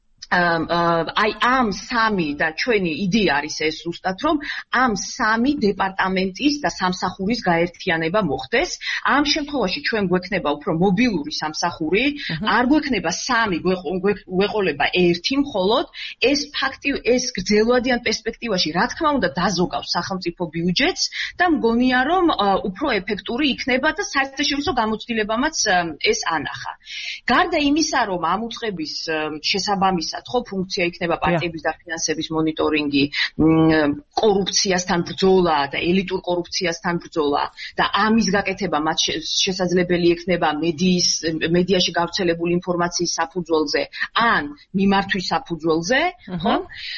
აი ამ სამი და ჩვენი იდეა არის ეს ზუსტად რომ ამ სამი დეპარტამენტის და სამსახურის გაერთიანება მოხდეს. ამ შემთხვევაში ჩვენ გვექნება უფრო მობილური სამსახური, არ გვექნება სამი, გვეყოლება ერთი მხოლოდ. ეს გრძელვადიან პერსპექტივაში რა თქმა უნდა დაზოგავს სახელმწიფო ბიუჯეტს და მგონია რომ უფრო ეფექტური იქნება და საერთაშორისო გამოცდილებამაც ეს ანახა. გარდა იმისა რომ ამ უწყების შესაბამისად ხო ფუნქცია იქნება პარტიების დაფინანსების მონიტორინგი, კორუფციასთან ბრძოლა და ელიტურ კორუფციასთან ბრძოლა და ამის გაკეთება მათ შესაძლებელი იქნება მედიაში გავრცელებული ინფორმაციის საფუძველზე ან მიმართვის საფუძველზე, ხო?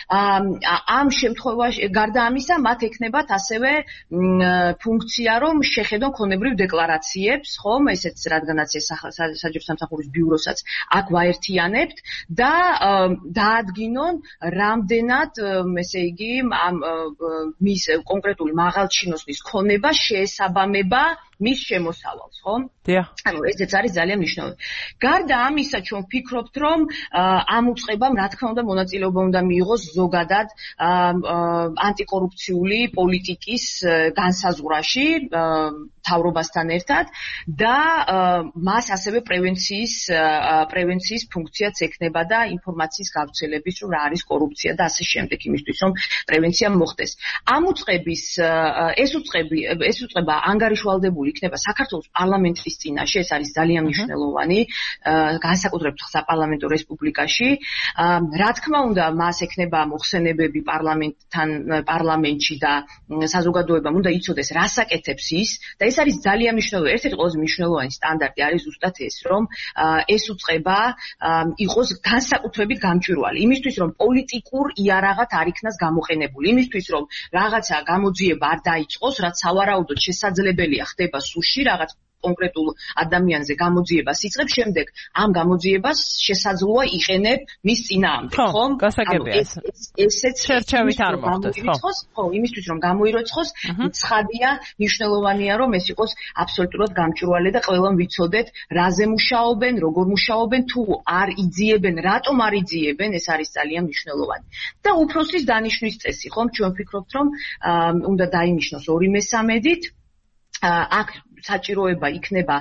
ამ შემთხვევაში გარდა ამისა მათ ექნებათ ასევე ფუნქცია რომ შეხედონ ქონებრივ დეკლარაციებს, ხო? ესეც რადგანაც ეს საჯარო სამსახურის ბიუროსაც აქ ვაერთიანებთ და დაადგინონ რამდენად ესე იგი მის კონკრეტული მაღალჩინოსნის ქონება შეესაბამება მის შემოსავალს, ხო? ანუ ესეც არის ძალიან მნიშვნელოვანი. გარდა ამისა, ჩვენ ვფიქრობთ, რომ ამ უწყებამ, რა თქმა უნდა, მონაწილეობა უნდა მიიღოს ზოგადად ანტიკორუფციული პოლიტიკის განსაზღვრაში მთავრობასთან ერთად და მას ასევე პრევენციის ფუნქციაც ექნება და ინფორმაციის გავრცელების, რომ რა არის კორუფცია და ასე შემდეგ, იმისთვის, რომ პრევენცია მოხდეს. ამ უწყების ეს უწყება ანგარიშვალდებული იქნება საქართველოს პარლამენტის წინაშე, ეს არის ძალიან მნიშვნელოვანი, განსაკუთრებით საპარლამენტო რესპუბლიკაში. რა თქმა უნდა, მას ექნება მოხსენებები პარლამენტში და საზოგადოებამ უნდა იცოდეს, რას აკეთებს ის და ეს არის ძალიან მნიშვნელოვანი. ერთ-ერთი ყველაზე მნიშვნელოვანი სტანდარტი არის ზუსტად ეს, რომ ეს უწყება იყოს განსაკუთრებით გამჭვირვალე, იმისთვის, რომ პოლიტიკურ იარაღად არ იქნას გამოყენებული, იმისთვის, რომ რაღაცა გამოძიება არ დაიწყოს, რაც სავარაუდოდ შესაძლებელია ხდება სუში, რაღაც კონკრეტულ ადამიანზე გამოძიებას იწყებს, შემდეგ ამ გამოძიებას შესაძლოა იყენებ მის წინააღმდეგ, ხო? გასაგებია ესეც შერჩევით არ მოხდეს, ხო, იმისთვის რომ გამოიროცხოს, ცხადია, მნიშვნელოვანია რომ ეს იყოს აბსოლუტურად გამჭვირვალე და ყველამ ვიცოდეთ, რაზე მუშაობენ, როგორ მუშაობენ, თუ არ იძიებენ, რატომ არ იძიებენ, ეს არის ძალიან მნიშვნელოვანი. და უფროსის დანიშვნის წესი, ხო? ჩვენ ვფიქრობთ, რომ უნდა დაინიშნოს 2/3-ით. აქ საჭიროება იქნება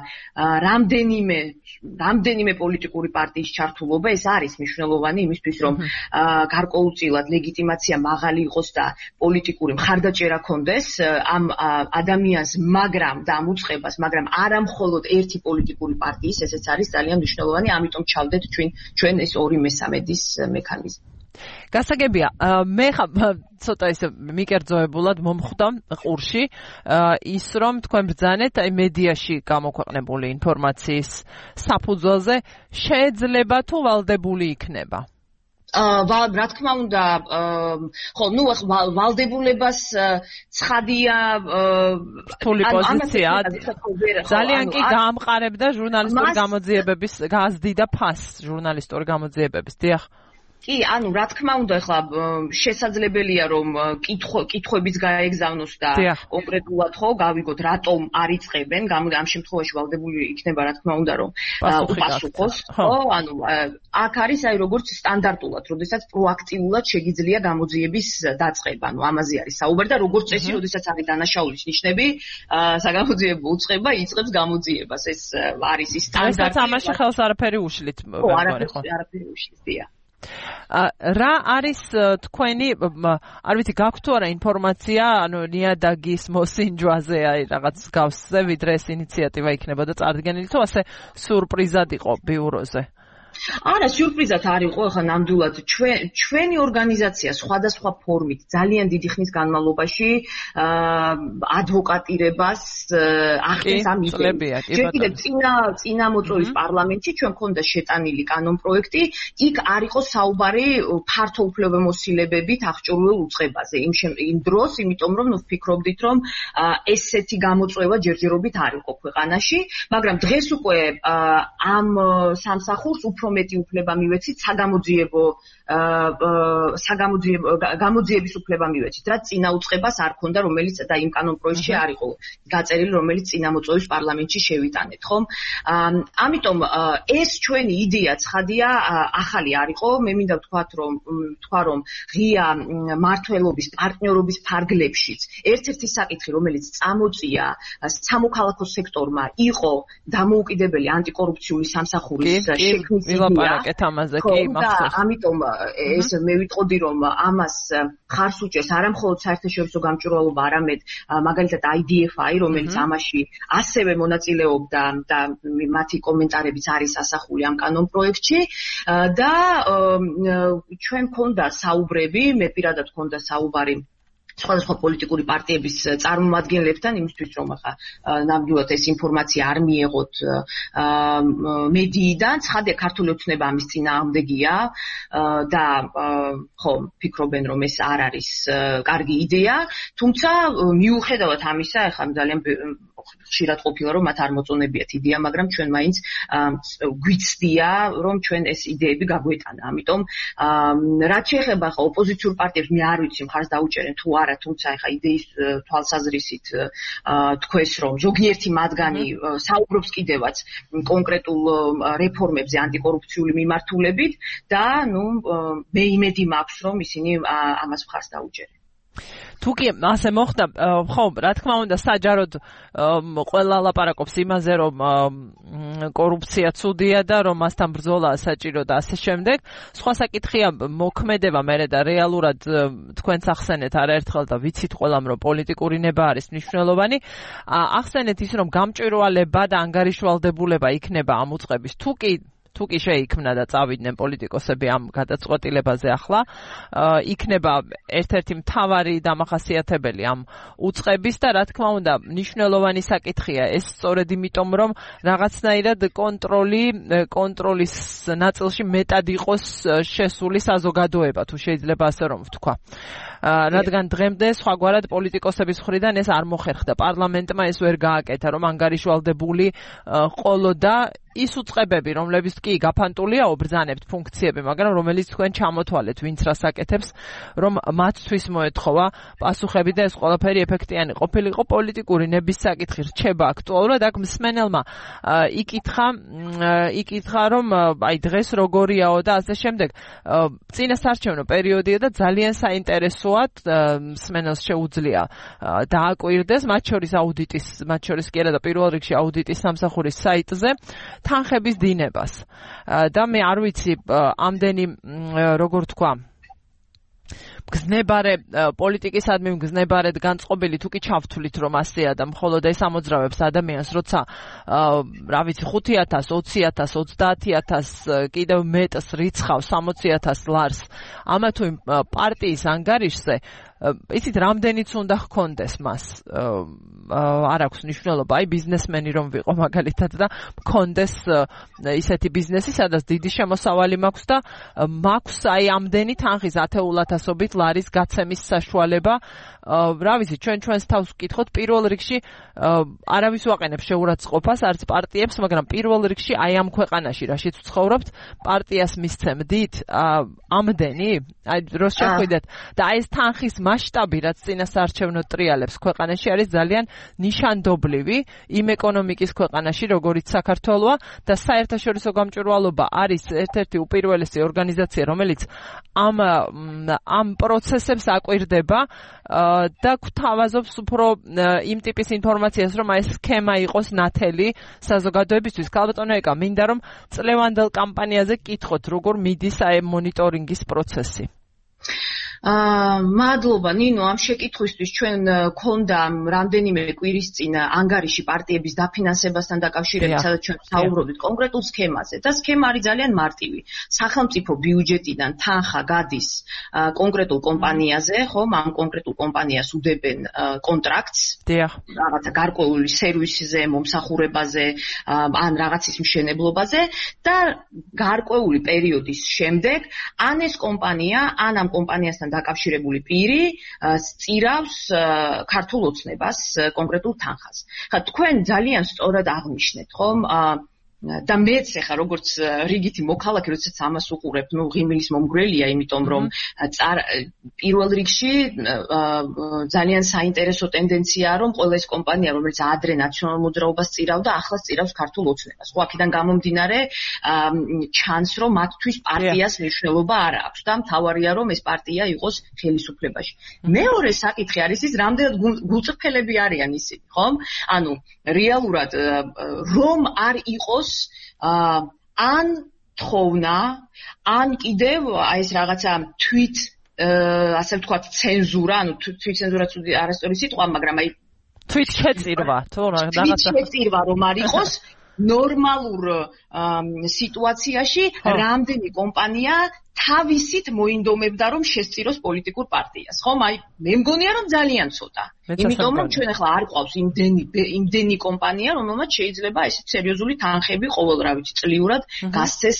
რამდენიმე პოლიტიკური პარტიის ჩართულობა, ეს არის მნიშვნელოვანი იმისთვის, რომ გარკვეულწილად ლეგიტიმაცია მაღალი იყოს და პოლიტიკური მხარდაჭერა კონდეს ამ ადამიანს, მაგრამ და ამ უწყებას, მაგრამ არა მხოლოდ ერთი პოლიტიკური პარტიის, ესეც არის ძალიან მნიშვნელოვანი, ამიტომ ჩავდეთ ჩვენ ეს 2/3-ის მექანიზმი. გასაგებია, მე ცოტა ისე მიკერძოებულად მომხვდა ყურში ის რომ თქვენ ბრძანეთ აი მედიაში გამოქვეყნებული ინფორმაციის საფუძველზე შეიძლება თუ ვალდებული იქნება. რა თქმა უნდა, ხო, ნუ ვალდებულებას ცხადია რთული პოზიცია. ძალიან კი გაამყარებდა ჟურნალისტური გამოძიებების გაზდიდა ფასს ჟურნალისტური გამოძიებების. დიახ. კი, ანუ რა თქმა უნდა, ახლა შესაძლებელია რომ კითხვებიც გაეგზავნოს და კონკრეტულად ხო გავიგოთ რატომ არ იწყებენ, ამ შემთხვევაში ვალდებული იქნება რა თქმა უნდა რომ უპასუხოს, ხო? ანუ აქ არის აი როგორც სტანდარტულად, როდესაც პროაქტიულად შეგიძლია გამოძიების დაწყება, ანუ ამაზე არის საუბარი და როგორც წესი, როდესაც არის დანაშაულის ნიშნები, საგამოძიებო უწყება იწყებს გამოძიებას. ეს არის ის სტანდარტი. ამაში ხელს არაფერი უშლით, ხო, არაფერი უშლის, დიახ. რა არის თქვენი არ ვიცი გაქვთ თუ არა ინფორმაცია ანუ ნიადაგის მოსინჯვაზე აი რაღაც გავსზე ვიდრე ეს ინიციატივა იქნებოდა წარდგენილი თუ ასე სურპრიზად იყო ბიუროზე არა სიურპრიზად არ იყო ახლა ნამდვილად ჩვენი ორგანიზაცია სხვადასხვა ფორმით ძალიან დიდი ხნის განმავლობაში ადვოკატირებას ახდენს ამ იდეას. შეიძლება წინა მოწვევის პარლამენტში ჩვენ მქონდა შეტანილი კანონპროექტი, იქ არ იყო საუბარი ფართო უფლებამოსილებებით აღჭურვილ უწყებაზე. იმ დროს, იმიტომ რომ ვფიქრობდით, რომ ესეთი გამოწვევა ჯერჯერობით არ იყო ქვეყანაში, მაგრამ დღეს უკვე ამ სამსახურს უფრო მეტი უფლება მივეცით გამოძიების უფლება მივეცით, რაც წინა უწყებას არ ქონდა, რომელიც და იმ კანონპროექტში არ იყო გაწერილი, რომელიც წინა მოწვევის პარლამენტში შევიტანეთ, ხომ? ამიტომ ეს ჩვენი იდეა ცხადია, ახალი არ იყო, მე მინდა ვთქვა რომ ღია მართლობის პარტნიორობის ფარგლებშიც ერთ-ერთი საკითხი, რომელიც წამოწია სამოქალაქო სექტორმა იყო დამოუკიდებელი ანტიკორუფციული სამსახურის შექმნის ვილაპარაკეთ ამაზე კი მახსოვს. ამიტომ ეს მე ვიტყოდი რომ ამას ხარს უჭერს არა მხოლოდ საერთაშორისო გამჭვირვალობა, არამედ მაგალითად IDFI, რომელიც ამაში ასევე მონაწილეობდა და მათი კომენტარებიც არის ასახული ამ კანონპროექტში და ჩვენ მქონდა საუბრები, მე პირადად მქონდა საუბარი სხვადასხვა პოლიტიკური პარტიების წარმომადგენლებთან იმისთვის რომ ახლა ნამდვილად ეს ინფორმაცია არ მიეღოთ მედიიდან, ცხადია ქართული ოცნება ამის წინააღმდეგია და ხო ფიქრობენ რომ ეს არ არის კარგი იდეა, თუმცა მიუხედავად ამისა, ახლა ძალიან ხშირად ყოფილა რომ მათ არ მოწონებიათ იდეა, მაგრამ ჩვენ მაინც გვიცდია რომ ჩვენ ეს იდეები გაგვეტანა. ამიტომ რაც შეეხება ახლა ოპოზიციურ პარტიებს, მე არ ვიცი მხარს დაუჭერენ თუ არა, თუმცა ახლა იდეის თვალსაზრისით თქვეს რომ ზოგიერთი მათგანი საუბრობს კიდევაც კონკრეტულ რეფორმებზე ანტიკორუფციული მიმართულებით და მე იმედი მაქვს რომ ისინი ამას მხარს დაუჭერენ. თუ კი ასე მოხდა, ხო, რა თქმა უნდა, საჯაროდ ყველა ლაპარაკობს იმაზე, რომ კორუფცია ცუდია და რომ მასთან ბრძოლა საჭირო და ასე შემდეგ. სხვა საკითხია მოქმედება მერე და რეალურად თქვენც ახსენეთ არაერთხელ და ვიცით ყველამ, რომ პოლიტიკური ნება არის მნიშვნელოვანი. ახსენეთ ის, რომ გამჭვირვალება და ანგარიშვალდებულება იქნება ამ უწყების. თუ კი შეიქმნა და წავიდნენ პოლიტიკოსები ამ გადაწყვეტილებაზე ახლა, იქნება ერთ-ერთი მთავარი დამახასიათებელი ამ უწყების და რა თქმა უნდა, მნიშვნელოვანი საკითხია ეს სწორედ იმიტომ, რომ რაღაცნაირად კონტროლის ნაწილში მეტად იყოს შესული საზოგადოება, თუ შეიძლება ასე რომ ვთქვა. რადგან დღემდე სხვაგვარად პოლიტიკოსების მხრიდან ეს არ მოხერხდა. პარლამენტმა ეს ვერ გააკეთა, რომ ანგარიშვალდებული ყოლოდა ის უწყებები, რომლებიც კი გაფანტულია ობრძანებთ ფუნქციები, მაგრამ რომელიც თქვენ ჩამოთვალეთ, ვინც რას აკეთებს, რომ მათთვის მოეთხოვა პასუხები და ეს ყველაფერი ეფექტიანი ყოფილიყო. პოლიტიკური ნების საკითხი რჩება აქტუალურად. აქ მსმენელმა იკითხა, რომ აი დღეს როგორიაო და ასე შემდეგ. წინასარჩევნო პერიოდია და ძალიან საინტერესოა მსმენელს შეუძლია დააკვირდეს, მათ შორის კი არა და პირველ რიგში აუდიტის სამსახურის საიტზე თანხების დინებას. და მე არ ვიცი ამდენი როგორ თქვა მგზნებარე პოლიტიკისადმი მგზნებარედ განწყობილი თუ კი ჩავთვლით რომ ასეა და მხოლოდ ეს ამოძრავებს ადამიანს, როცა რა ვიცი 5,000, 20,000, 30,000 კიდევ მეტს რიცხავს 60,000 ლარს ამა თუ იმ პარტიის ანგარიშზე, იცით რამდენიც უნდა ჰქონდეს მას, არ აქვს მნიშვნელობა, აი ბიზნესმენი რომ ვიყო მაგალითად და მქონდეს ისეთი ბიზნესი, სადაც დიდი შემოსავალი მაქვს და მაქვს აი ამდენი თანხის 10,000-ობით ლარის გაცემის საშუალება. რა ვიცი, ჩვენს თავს ვკითხოთ, პირველ რიგში არავის ვაყენებს შეურაცხყოფას, არც პარტიებს, მაგრამ პირველ რიგში აი ამ ქვეყანაში რაშიც ვცხოვრობთ, პარტიას მისცემდით ამდენი, აი დროს შეხვიდეთ და აი ეს თანხის მასშტაბი, რაც წინასაარჩევნო ტრიალებს ქვეყანაში არის ძალიან ნიშანდობლივი იმ ეკონომიკის ქვეყანაში, როგორიც საქართველოა და საერთაშორისო გამჭვირვალობა არის ერთ-ერთი უპირველესი ორგანიზაცია, რომელიც ამ პროცესებს აკვირდება და გვთავაზობს უფრო იმ ტიპის ინფორმაციას, რომ ეს სქემა იყოს ნათელი საზოგადოებისთვის. ქალბატონო ეკა, მინდა რომ წლევანდელ კამპანიაზე გკითხოთ, როგორ მიდის აი მონიტორინგის პროცესი. მადლობა ნინო, ამ შეკითხვისთვის ჩვენ გქონდა რამდენიმე კვირის წინ ანგარიში პარტიების დაფინანსებასთან დაკავშირებით, სადაც ჩვენ საუბრობდით კონკრეტულ სქემაზე და სქემა არის ძალიან მარტივი. სახელმწიფო ბიუჯეტიდან თანხა გადის კონკრეტულ კომპანიაზე, ხომ, ამ კონკრეტულ კომპანიას უდებენ კონტრაქტს, რაღაცა გარკვეული სერვისზე, მომსახურებაზე, ან რაღაცის მშენებლობაზე და გარკვეული პერიოდის შემდეგ ან ეს კომპანია, ან ამ კომპანიასთან დაკავშირებული პირი სწირავს ქართულ ოცნებას კონკრეტულ თანხას. ხა თქვენ ძალიან სწორად აღნიშნეთ, ხომ? და მეც ახლა როგორც რიგითი მოქალაქე, როდესაც ამას უყურებ, ღიმილის მომგვრელია, იმიტომ რომ პირველ რიგში ძალიან საინტერესო ტენდენციაა, რომ ყველა ეს კომპანია, რომელიც ადრე ნაციონალურ მოძრაობას სწირავდა, ახლა სწირავს ქართულ ოცნებას. ხო, აქედან გამომდინარე, ჩანს, რომ მათთვის პარტიას მნიშვნელობა არ აქვს და მთავარია, რომ ეს პარტია იყოს ხელისუფლებაში. მეორე საკითხი არის ის, რამდენად გულწრფელები არიან ისინი, ხომ? ანუ რეალურად რომ არ იყოს ან თხოვნა, ან კიდევ ეს რაღაცა ასე ვთქვათ, ცენზურა, ანუ თვითცენზურაც არასწორი სიტყვა, მაგრამ აი თვითშეწირვა, თუ რაღაცა თვითშეწირვა რომ არ იყოს ნორმალურ სიტუაციაში რამდენი კომპანია თავისით მოინდომებდა რომ შესწიროს პოლიტიკურ პარტიას. ხომ? აი მე მგონია რომ ძალიან ცოტა. იმიტომ რომ ჩვენ ახლა არ ყავს იმდენი კომპანია, რომელმაც შეიძლება ესეთ სერიოზული თანხები ყოველ რა ვიცი წლიურად გასცეს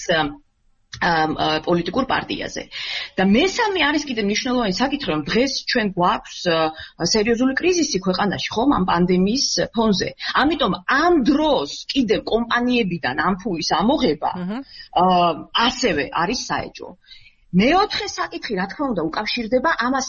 პოლიტიკურ პარტიაზე. და მესამე არის კიდე მნიშვნელოვანი საკითხი, რომ დღეს ჩვენ გვაქვს სერიოზული კრიზისი ქვეყანაში, ხომ, ამ პანდემიის ფონზე. ამიტომ ამ დროს კიდევ კომპანიებიდან ამ ფულის ამოღება ასევე არის საეჭვო. მეოთხე საკითხი, რა თქმა უნდა, უკავშირდება ამას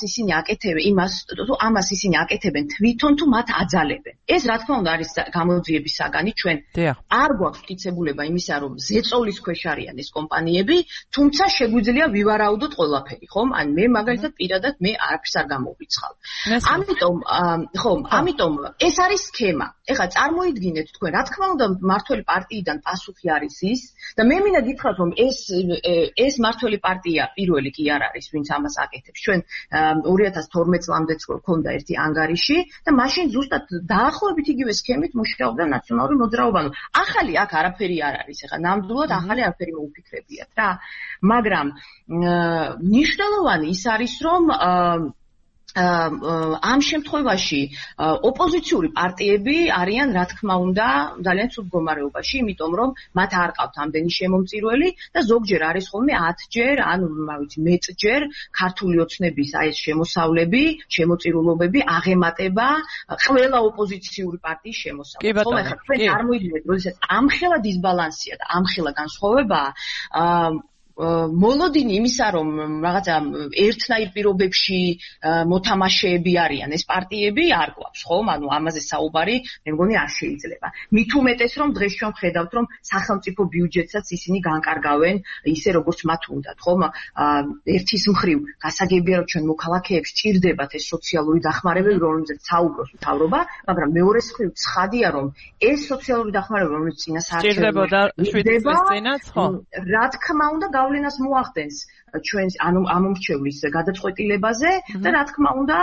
ისინი აკეთებენ თვითონ თუ მათ აძალებენ. ეს რა თქმა უნდა არის გამოძიების საგანი, ჩვენ არ გვაქვს მტკიცებულება იმისა, რომ ზეწოლის ქვეშ არიან ეს კომპანიები, თუმცა შეგვიძლია ვივარაუდოთ ყველაფერი, ხომ? ან მე მაგალითად პირადად მე არაფერს არ გამოვიცხავ. ამიტომ ეს არის სქემა. ეხლა წარმოიდგინეთ თქვენ, რა თქმა უნდა, მმართველი პარტიიდან პასუხი არის ის და მე მინდა გითხრათ, რომ ეს მმართველი პარტია პირველი კი არ არის, ვინც ამას აკეთებს. ჩვენ 2012 წლამდეც გვქონდა ერთი ანგარიში და მაშინ ზუსტად დაახლოებით იგივე სქემით მუშაობდა ნაციონალური მოძრაობა. ახალი აქ არაფერი არ არის, ეხლა ნამდვილად ახალი არაფერი მოუფიქრებიათ რა. მაგრამ მნიშვნელოვანი ის არის, რომ ამ შემთხვევაში ოპოზიციური პარტიები არიან, რა თქმა უნდა, ძალიან ცუდ მდგომარეობაში, იმიტომ რომ მათ არ ყავთ ამდენი შემომწირველი და ზოგჯერ არის ხოლმე 10-ჯერ, ან მეტჯერ ქართული ოცნების აი ეს შემოსავლები, შემოწირულობები აღემატება ყველა ოპოზიციური პარტიის შემოსავლებს. ხოლმე ხა თქვენ წარმოიდგინეთ, როდესაც ამხელა დისბალანსია და ამხელა განსხვავებაა, მოლოდინი იმისა, რომ რაღაცა ერთნაირ პირობებში მოთამაშეები არიან ეს პარტიები, არ გვაქვს, ხომ? ანუ ამაზე საუბარი, მე მგონი არ შეიძლება. მით უმეტეს, რომ დღეს ჩვენ ვხედავთ, რომ სახელმწიფო ბიუჯეტსაც ისინი განკარგავენ, ისე როგორც მათ უნდათ, ხომ? ერთის მხრივ გასაგებია, რომ ჩვენ მოქალაქეებს ჭირდებათ ეს სოციალური დახმარებები, რომელზეც საუბრობს მთავრობა, მაგრამ მეორეს მხრივ ცხადია, რომ ეს სოციალური დახმარება, რომელიც ჭირდებოდა 7 წლის წინაც, ხო? რა თქმა უნდა, გავლენას მოახდენს ჩვენს ამომრჩევლის გადაწყვეტილებაზე და რა თქმა უნდა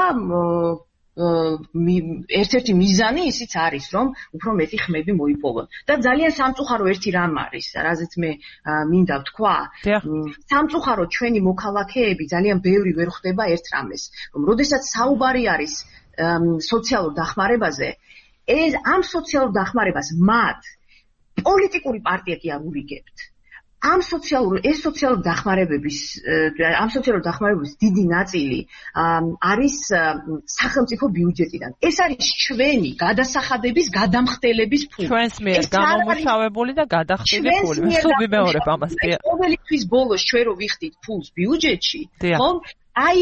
ერთ-ერთი მიზანი ისიც არის, რომ უფრო მეტი ხმები მოიპოვონ. და ძალიან სამწუხარო ერთი რამ არის, რაზეც მე მინდა ვთქვა. სამწუხარო ჩვენი მოქალაქეები ძალიან ბევრი ვერ ხვდება ერთ რამეს, რომ როდესაც საუბარი არის სოციალურ დახმარებაზე, ამ სოციალურ დახმარებას მათ პოლიტიკური პარტია კი არ ურიგებთ. ამ სოციალურ დახმარებების დიდი ნაწილი არის სახელმწიფო ბიუჯეტიდან. ეს არის ჩვენი გადასახადების გადამხდელების ფული. ჩვენს მიერ გამომუშავებული და გადახდილი ფული. სულ ვიმეორებ ამას. ყოველი თვის ბოლოს ჩვენ რო ვიხდით ფულს ბიუჯეტში, ხომ? აი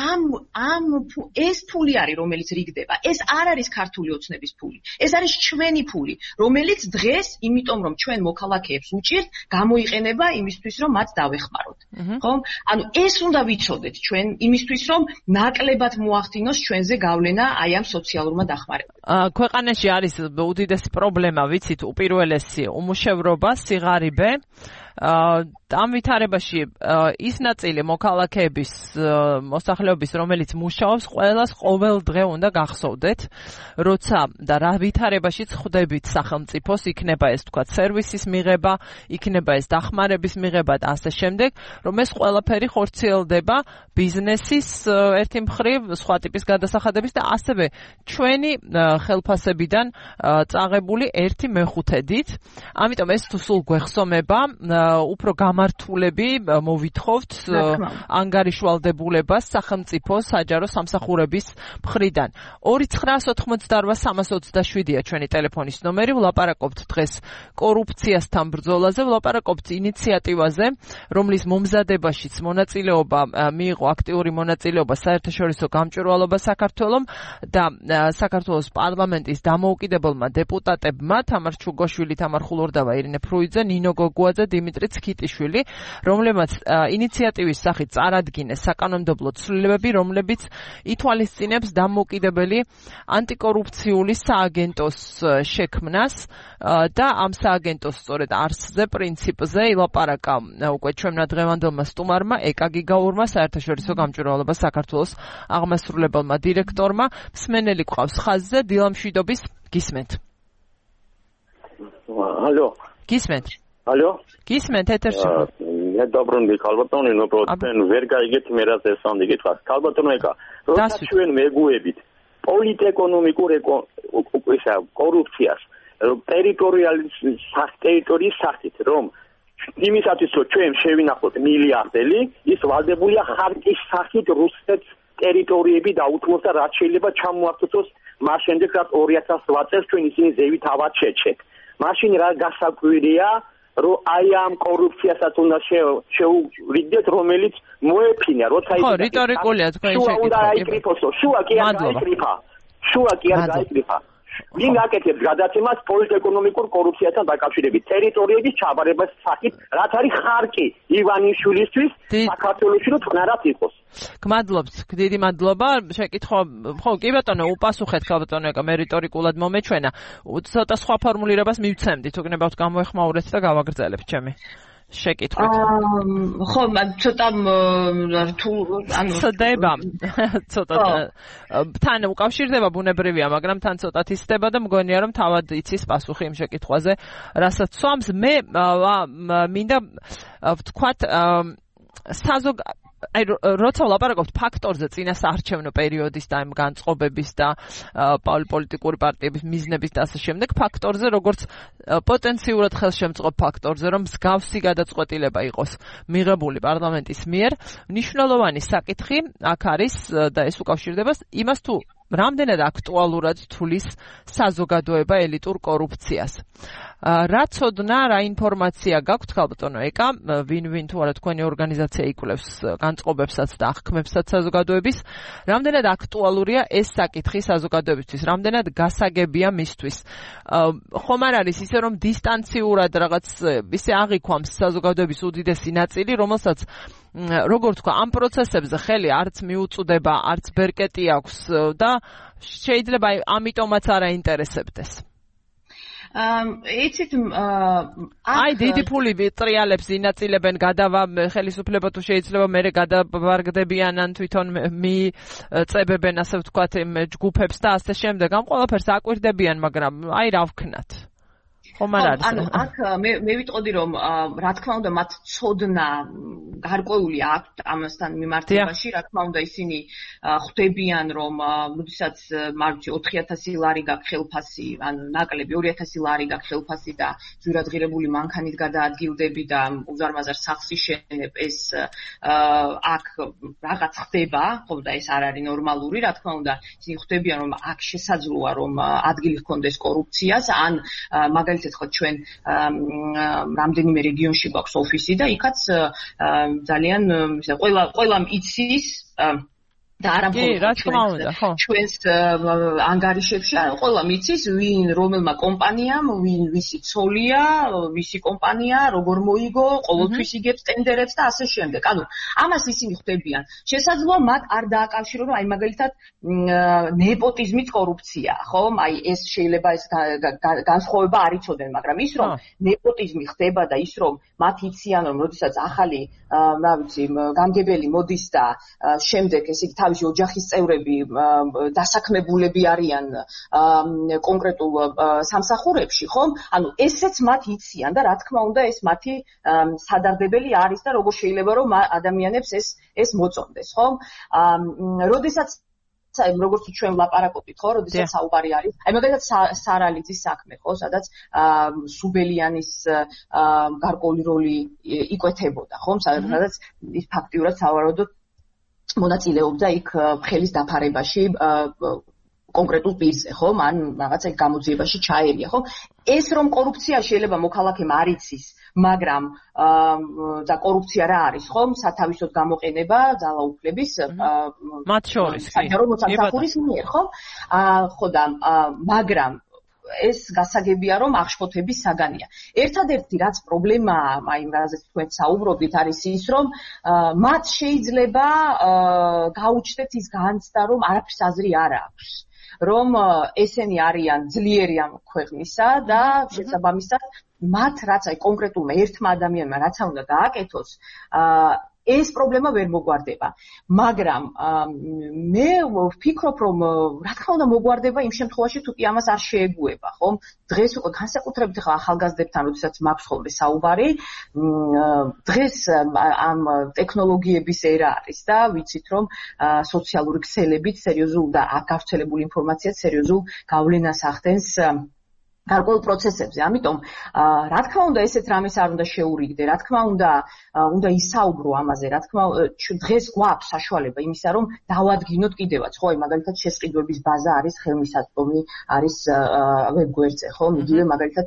ეს ფული არის, რომელიც რიგდება. ეს არ არის ქართული ოცნების ფული. ეს არის ჩვენი ფული, რომელიც დღეს, იმიტომ რომ ჩვენ მოქალაქეებს უჭირთ, გამოიყენება იმისთვის, რომ მათ დავეხმაროთ. ხო? ანუ ეს უნდა ვიცოდეთ ჩვენ იმისთვის, რომ ნაკლებად მოახდინოს ჩვენზე გავლენა აი ამ სოციალურმა დახმარებამ. ქვეყანაში არის უდიდესი პრობლემა, ვიცით, უპირველესი უმუშევრობა, სიღარიბე. ამ ვითარებაში ის ნაწილი მოქალაქეების მოსახლეობის, რომელიც მუშაობს, ყველას ყოველ დღე უნდა გახსოვდეთ, როცა და რა ვითარებაშიც ხვდებით სახელმწიფოს, იქნება ეს თქვა სერვისის მიღება, იქნება ეს დახმარების მიღება და ასე შემდეგ, რომ ეს ყველაფერი ხორციელდება ბიზნესის ერთი მხრივ, სხვა ტიპის გადასახადების და ასევე ჩვენი ხელფასებიდან წაღებული 1/5-ით. ამიტომ ეს თუ სულ გვეხსომება, უფრო გამართულები მოვითხოვთ ანგარიშვალდებულებას სახელმწიფო საჯარო სამსახურების მხრიდან. 2988327-ია ჩვენი ტელეფონის ნომერი. ვლაპარაკობთ დღეს კორუფციასთან ბრძოლაზე, ვლაპარაკობთ ინიციატივაზე, რომლის მომზადებაშიც მონაწილეობა მიიღო აქტიური მონაწილეობა საერთაშორისო გამჭვირვალობა საქართველომ და საქართველოს პარლამენტის დამოუკიდებელმა დეპუტატებმა თამარ ჩუგოშვილი, თამარ ხულორდავა, ირინე ფრუიძე, ნინო გოგუაძე, დიმიტრი ცქიტიშვილი, რომლებმაც ინიციატივის სახით წარადგინეს საკანონმდებლო ცვლილებები, რომლებიც ითვალისწინებს დამოუკიდებელი ანტიკორუფციული სააგენტოს შექმნას და ამ სააგენტოს სწორედ არსზე, პრინციპზე ილაპარაკა უკვე ჩვენმა დღევანდელმა სტუმარმა, ეკა გიგაურმა, საერთაშორისო გამჭვირვალობა საქართველოს აღმასრულებელმა დირექტორმა. მსმენელი გვყავს ხაზზე, დილამშვიდობის, გისმენთ. ალო. გისმენთ. ალო. გისმენთ, ეთერში. მე დაბრუნდი ქალბატონი, ნუ ვერ გაიგეთ მე რა წესამდე გითხრას. ქალბატონო ეკა, როცა ჩვენ მეგუებით პოლიტეკონომიკურ კორუფციას, ტერიტორიის სახით, რომ იმისათვის რომ ჩვენ შევინახოთ მილიარდელი, ის ვალდებულია ხარკის სახით რუსეთს ტერიტორიები დაუთმოს და რაც შეიძლება ჩამოართოს მას შემდეგ რაც 2008 წელს ჩვენ ისინი ზევით ავაჩეჩეთ. მაშინ რა გასაკვირია, რომ აი ამ კორუფციასაც უნდა შევურიგდეთ, რომელიც მოეფინა, როცა ხო, რიტორიკულია თქვენი შეკითხვა. შუა კი არ გაიკრიფა. ვინ აკეთებს გადაცემას პოლიტეკონომიკურ კორუფციასთან დაკავშირებით ტერიტორიების ჩაბარების სახით, რაც არის ხარკი ივანიშვილისთვის საქართველოში რომ თნარად იყოს. გმადლობთ, დიდი მადლობა. შეკითხვა, ხო, კი ბატონო, უპასუხეთ ქალბატონო, ეკა მე რიტორიკულად მომეჩვენა. ცოტა სხვა ფორმულირებას მივცემდით, თუ გნებავთ გამოეხმაურეთ და გავაგრძელებთ ჩემი შეკითხვით. ხო, ცოტა რთულ, ანუ ხდება, ცოტა თან უკავშირდება ბუნებრივია, მაგრამ თან ცოტა ისდება და მგონია რომ თავად იცის პასუხი იმ შეკითხვაზე, რასაც სვამს. მე მინდა ვთქვათ აი როცა ვლაპარაკობთ ფაქტორზე წინა საარჩევნო პერიოდის და იმ განწყობების და პოლიტიკური პარტიების მიზნების და ასე შემდეგ ფაქტორზე, როგორც პოტენციურად ხელშემწყობ ფაქტორზე, რომ მსგავსი გადაწყვეტილება იყოს მიღებული პარლამენტის მიერ, მნიშვნელოვანი საკითხი აქ არის და ეს უკავშირდება იმას, თუ რამდენად აქტუალურად თulis საზოგადოება ელიტურ კორუფციას. რა ცოდნა, რა ინფორმაცია გაქვთ ქალბატონო ეკა, ვინ თუ არა თქვენი ორგანიზაცია იკვლევს განწყობებსაც და აღქმებსაც საზოგადოების, რამდენად აქტუალურია ეს საკითხი საზოგადოებისთვის, რამდენად გასაგებია მისთვის. ხომ არ არის ისე რომ დისტანციურად რაღაც ისე აღიქვამს საზოგადოების უდიდესი ნაწილი, რომელსაც როგორ თქვა, ამ პროცესებზე ხელი არც მიუწვდება, არც ბერკეტი აქვს და შეიძლება ამიტომაც არ აინტერესებდეს. იცით, აი დიდი ფული ტრიალებს ინაწილებენ, გადავა ხელისუფლება თუ შეიძლება მერე გადავარგდებიან ან თვითონ მიწებებენ, ასე ვთქვათ, ჯგუფებს და ასე შემდეგ. ამ ყველაფერს აკვირდებიან, მაგრამ აი რა ვქნათ. ანუ აქ მე ვიტყოდი რომ რა თქმა უნდა მათ ცოდნა გარკვეული აქვთ ამასთან მიმართებაში, რა თქმა უნდა ისინი ხვდებიან რომ როდესაც მარჩი 4000 ლარი გაქვს ხელფასი, ანუ ნაკლები 2000 ლარი გაქვს ხელფასი და ზურადღირებული მანქანით გადაადგილდები და უზარმაზარ სახლს იშენებ, ეს აქ რაღაც ხდება, ხო და ეს არ არის ნორმალური, რა თქმა უნდა ისინი ხვდებიან რომ აქ შესაძლოა რომ ადგილი ჰქონდეს კორუფციას, ან მაგალითად მაგალითად ხო ჩვენ რამდენიმე რეგიონში გვაქვს ოფისი და იქაც ძალიან ყველამ იცის და არა მხოლოდ ჩვენს ანგარიშებში, ყველა მიცის ვინ რომელმა კომპანიამ, ვისი ცოლია, ვისი კომპანია, როგორ მოიგო, ყოველთვის იგებს ტენდერებს და ასე შემდეგ. ანუ ამას ისინი ხვდებიან. შესაძლოა მათ არ დააკავშირონ, აი მაგალითად ნეპოტიზმით კორუფცია, ხო? აი ეს შეიძლება ეს განსხვავება არ იცოდნენ, მაგრამ ის რომ ნეპოტიზმი ხდება და ის რომ მათ იციან რომ როდესაც ახალი, რა ვიცი, გამგებელი მოდის და შემდეგ ესე იგი თავისი ოჯახის წევრები დასაქმებულები არიან კონკრეტულ სამსახურებში, ხომ? ანუ ესეც მათ იციან და რა თქმა უნდა ეს მათი სადარდებელი არის და როგორ შეიძლება რომ ადამიანებს ეს მოწონდეს, ხომ? როდესაც როგორც ჩვენ ვლაპარაკობთ, ხო, როდესაც საუბარი არის, აი მაგალითად სარალიძის საქმე, ხო, სადაც სუბელიანის გარკვეული როლი იკვეთებოდა, ხო, სადაც ის ფაქტიურად სავარაუდოდ მონაწილეობდა იქ ხელის დაფარებაში კონკრეტულ პირზე, ხო? მან რაღაცა გამოძიებაში ჩაერია, ხო? ეს რომ კორუფცია შეიძლება მოქალაქემ არ იცის, მაგრამ და კორუფცია რა არის, ხო? სათავისოდ გამოყენება ძალაუფლების მათ შორის, საჯარო მოსამსახურის მიერ, ხო? ხო და მაგრამ ეს გასაგებია რომ აღშფოთების საგანია. ერთადერთი რაც პრობლემაა, აი რაზეც თქვენ საუბრობთ, არის ის რომ მათ შეიძლება გაუჩნდეთ ის განცდა რომ არაფერს აზრი არ აქვს. რომ ესენი არიან ძლიერი ამ ქვეყნისა და შესაბამისად მათ რაც აი კონკრეტულმა ერთმა ადამიანმა რაც უნდა გააკეთოს ეს პრობლემა ვერ მოგვარდება. მაგრამ მე ვფიქრობ, რომ რა თქმა უნდა მოგვარდება იმ შემთხვევაში, თუ კი ამას არ შეეგუება, ხომ? დღეს უკვე განსაკუთრებით ხა ახალგაზრდებთან, როდესაც მაქვს ხოლმე საუბარი, დღეს ამ ტექნოლოგიების ერა არის და ვიცით, რომ სოციალური ქსელებით სერიოზულ და გავრცელებული ინფორმაციაც სერიოზულ გავლენას ახდენს გარკვეულ პროცესებზე. ამიტომ რა თქმა უნდა ესეთ რამეს არ უნდა შეურიგდე, რა თქმა უნდა ისაუბრო ამაზე, რა თქმა უნდა დღეს გვაქვს საშუალება იმისა, რომ დავადგინოთ კიდევაც, ხო, მაგალითად შესყიდვების ბაზა არის ხელმისაწვდომი, არის ვებგვერდზე, ხო, იგივე მაგალითად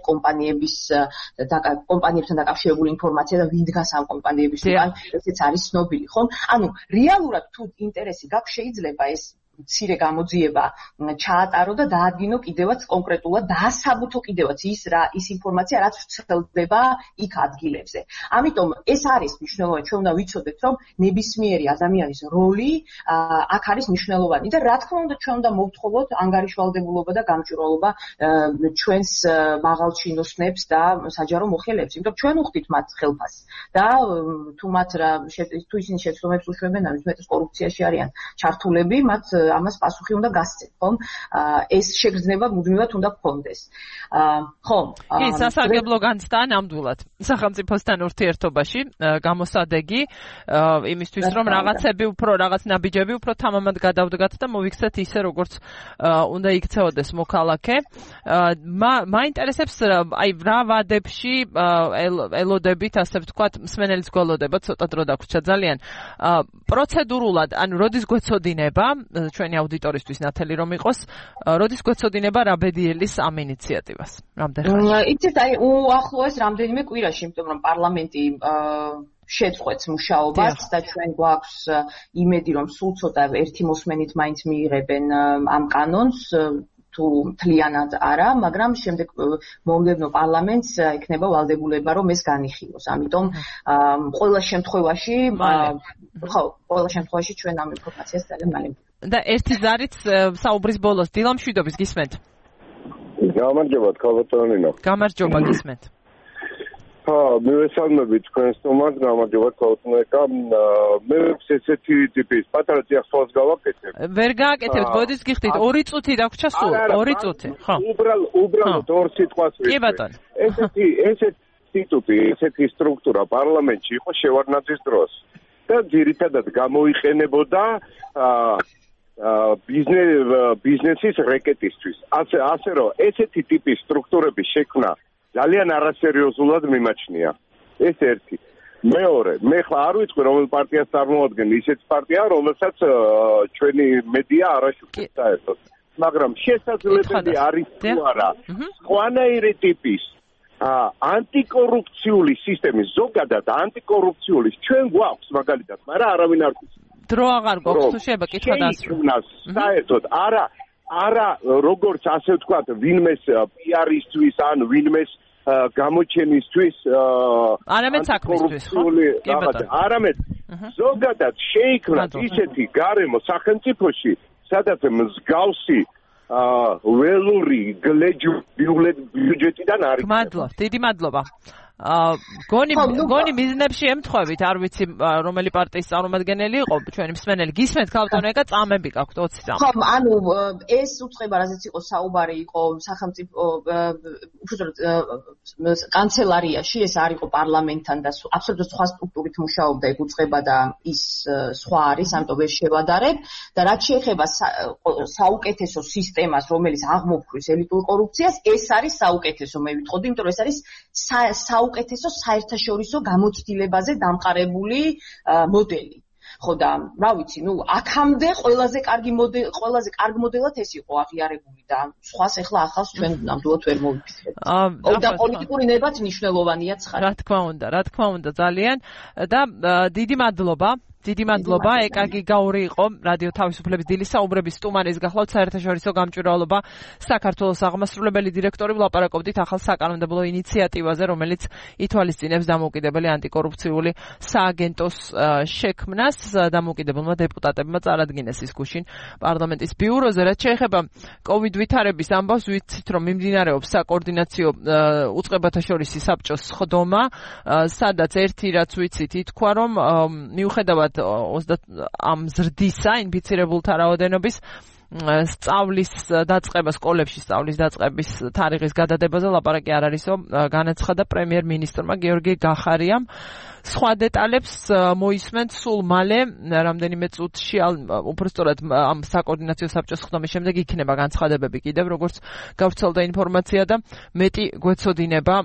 კომპანიებთან დაკავშირებული ინფორმაცია და ვინ დგას ამ კომპანიების უკან, ესეც არის ცნობილი, ხო? ანუ რეალურად თუ ინტერესი გაქვს, შეიძლება ეს მცირე გამოძიება ჩაატარო და დაადგინო კიდევაც კონკრეტულად დაასაბუთო კიდევაც ის ინფორმაცია, რაც ვრცელდება იქ ადგილებზე. ამიტომ ეს არის მნიშვნელოვანი, ჩვენ უნდა ვიცოდეთ, რომ ნებისმიერი ადამიანის როლი აქ არის მნიშვნელოვანი და რა თქმა უნდა ჩვენ უნდა მოვთხოვოთ ანგარიშვალდებულობა და გამჭვირვალობა ჩვენს მაღალ ჩინოსნებს და საჯარო მოხელეებს, იმიტომ ჩვენ უხდით მათ ხელფასს და თუ ისინი შეცდომებს უშვებენ, ამის მეტად კორუფციაში არიან ჩართულები, მათ ამას პასუხი უნდა გასცენ, ხომ? ეს შეგრძნება მუდმივად უნდა გქონდეს. ხომ? კი, სასარგებლო განცდა ნამდვილად სახელმწიფოსთან ურთიერთობაში გამოსადეგი იმისთვის, რომ რაღაცები უფრო რაღაც ნაბიჯები უფრო თამამად გადავდგათ და მოვიქცეთ ისე, როგორც უნდა იქცეოდეს მოქალაქე. მაინტერესებს აი რა ვადებში ელოდებით, ასე ვთქვათ, მსმენელიც გველოდება, ცოტა დრო დაგვრჩა ძალიან. პროცედურულად, ანუ როდის გვეცოდინება ჩვენი აუდიტორისთვის ნათელი რომ იყოს, როდის გვეცოდინება რაბედიელის ამ ინიციატივას? რამდენხანში? იცით, აი უახლოეს რამდენიმე კვირაში, იმიტომ რომ პარლამენტი შეწყვეტს მუშაობას და ჩვენ გვაქვს იმედი, რომ სულ ცოტა ერთი მოსმენით მაინც მიიღებენ ამ კანონს. თუ მთლიანად არა, მაგრამ შემდეგ მომდევნო პარლამენტს ექნება ვალდებულება, რომ ეს განიხილოს. ამიტომ ყველა შემთხვევაში ჩვენ ამ ინფორმაციას ძალიან მალე. და ერთი ზარით საუბრის ბოლოს დილამ შვიდობის გისმენთ. გამარჯობა, ქალბატონინო. გამარჯობა, გისმენთ. მივესალმებით თქვენს თომას, გამარჯობა ქალბატონიკა. მე ესეთი ტიპის პატარა წიაღს გავაკეთებ. ვერ გააკეთებთ, ბოდიშ გიხდით 2 წუთი დაგვრჩა სულ, 2 წუთი, ხო? უბრალოდ 2 სიტყვას ვიტყვი. კი ბატონო. ესეთი ინსტიტუტი, ესეთი სტრუქტურა პარლამენტში იყო შევარდნაძის დროს. და ძირითადად გამოიყენებოდა ბიზნესის რეკეტისთვის. ასე რომ ესეთი ტიპის სტრუქტურების შექმნა ძალიან არასერიოზულად მიმაჩნია. ეს ერთი. მეორე, მე ხლა არ ვიცი რომელ პარტიას წარმოადგენ, ისეთ პარტია, რომელსაც ჩვენი მედია არაშუქებს საერთოდ. მაგრამ შესაძლებელი არის თუ არა, სხვანაირი ტიპის ანტიკორუფციული სისტემის ზოგადად ანტიკორუფციული ჩვენ გვაქვს მაგალითად, მაგრამ არავინ არ გვაქვს. დრო აღარ გვაქვს თუ შეიძლება კითხვა დასრულდეს. საერთოდ არა როგორც ასე ვთქვათ, ვინმეს PR-ისთვის ან ვინმეს გამოჩენისთვის არამედ საქმისთვის, ხო? არამედ ზოგადად შეიქმნა ისეთი გარემო სახელმწიფოში, სადაც მსგავსი ველური ბიუჯეტიდან არის. მადლობა, დიდი მადლობა. გონი მიზნებში ემთხვევით, არ ვიცი რომელი პარტიის წარმომადგენელი იყო ჩვენი მსმენელი. გისმენთ ქალბატონო ეკა წამები გაქვთ 20 წამი. ხო, ანუ ეს უცხება, რაზეც იყო საუბარი, იყო სახელმწიფო უბრალოდ კანცელარიაში, ეს არ იყო პარლამენტთან და აბსოლუტურად სხვა სტრუქტურით მუშაობდა, ეგ უცხება და ის სხვა არის, ამიტომ ვერ შევადარებ და რაც შეეხება საუკეთესო სისტემას, რომელიც აღმოფხვის ელიტურ კორუფციას, ეს არის საუკეთესო, მე ვიტყოდი, იმიტომ რომ ეს არის საუკეთესო საერთაშორისო გამოცდილებაზე დამყარებული მოდელი. ხო და რა ვიცი, აქამდე ყველაზე კარგ მოდელად ეს იყო აღიარებული და სხვას ახლა ახალს ჩვენ ნამდვილად ვერ მოვიფიქრებთ. და პოლიტიკური ნებაც მნიშვნელოვანია ცხადად. რა თქმა უნდა ძალიან და დიდი მადლობა ეკაგი გაური იყო რადიო თავისუფლების დილის საუბრების სტუმარის გახლავთ საერთაშორისო გამჭვირვალობა საქართველოს აღმასრულებელი დირექტორი ვლაპარაკობდით ახალ საკანონმდებლო ინიციატივაზე რომელიც ითვალისწინებს დამოუკიდებელი ანტიკორუფციული სააგენტოს შექმნას დამოუკიდებელმა დეპუტატებმა წარადგინეს ის გუშინ პარლამენტის ბიუროზე რაც შეეხება კოვიდ ვითარების ამბავს ვიცით რომ მიმდინარეობს საკოორდინაციო უწყებათა შორისი საბჭოს სხდომა სადაც ერთი რაც ვიცით ითქვა რომ მიუხედავად ამ ზრდისა ინფიცირებულთა რაოდენობის სწავლის დაწყება სკოლებში სწავლის დაწყების თარიღის გადადებაზე ლაპარაკი არ არისო განაცხადა პრემიერ-მინისტრმა გიორგი გახარიამ სხვა დეტალებს მოისმენთ სულ მალე რამდენიმე წუთში უпростоრად ამ საკოორდინაციო საბჭოს ხდომის შემდეგ იქნება განცხადებები კიდევ როგორც გავრცელდა ინფორმაცია და მეტი გვეცოდინება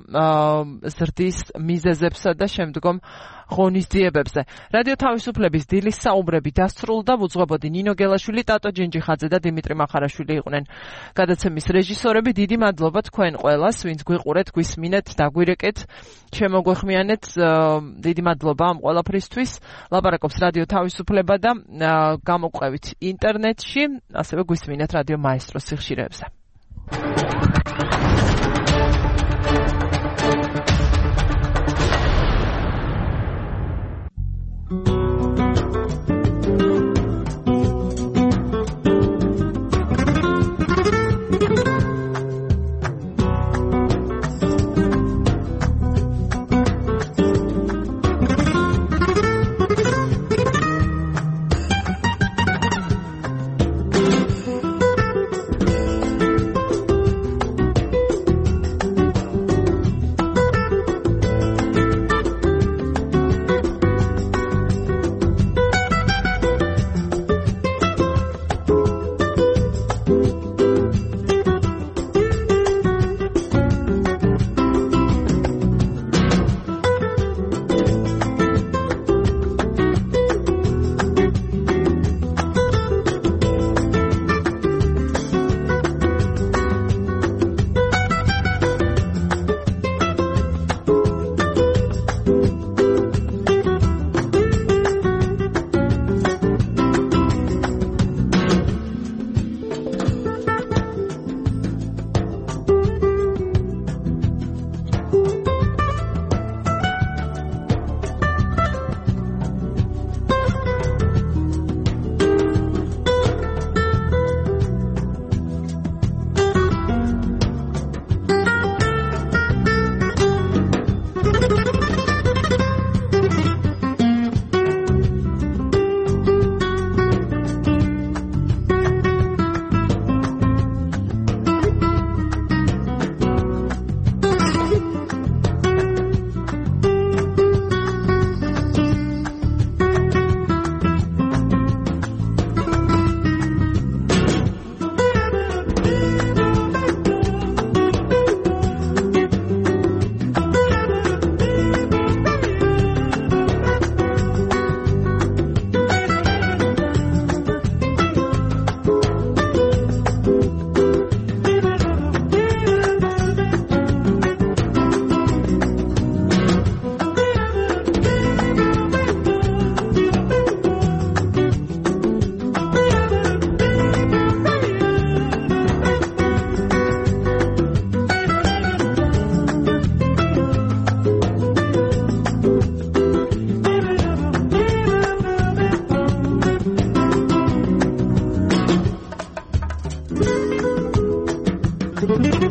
ზრდის მიზეზებსა და შემდგომ ღონისძიებებზე. რადიო თავისუფლების დილის საუბრები დასრულდა, ვუძღვებოდი ნინო გელაშვილი, ტატო ჯენჯიხაძე და დიმიტრი მახარაშვილი იყვნენ გადაცემის რეჟისორები. დიდი მადლობა თქვენ ყველას, ვინც გვიყურეთ, გვისმინეთ, დაგვირეკეთ, შემოგვეხმიანეთ. დიდი მადლობა ამ ყველაფრისთვის. ლაპარაკობს რადიო თავისუფლება და გამოგვყევით ინტერნეტში, ასევე გვისმინეთ რადიო მაესტროს სიხშირეებზე.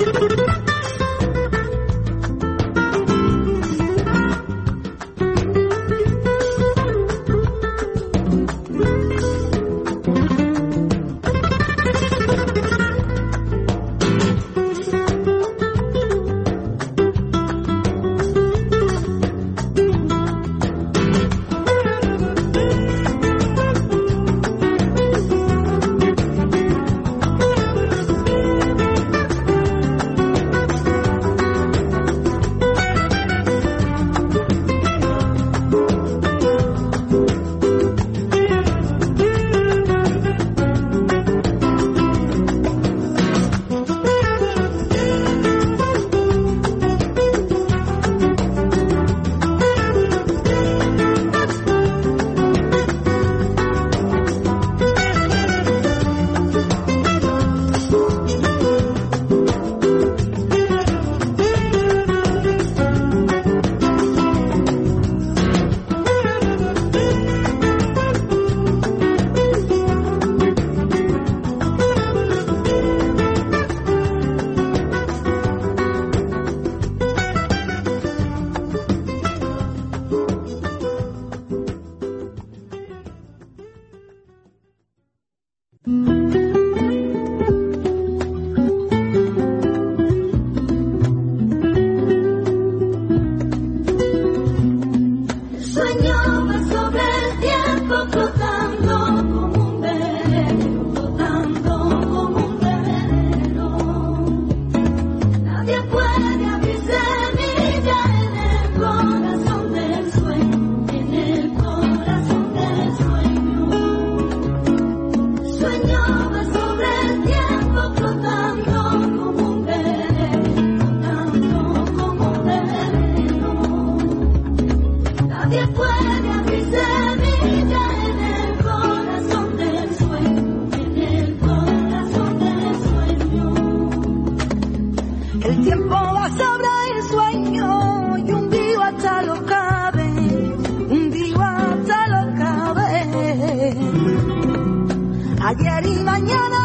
Ayer y mañana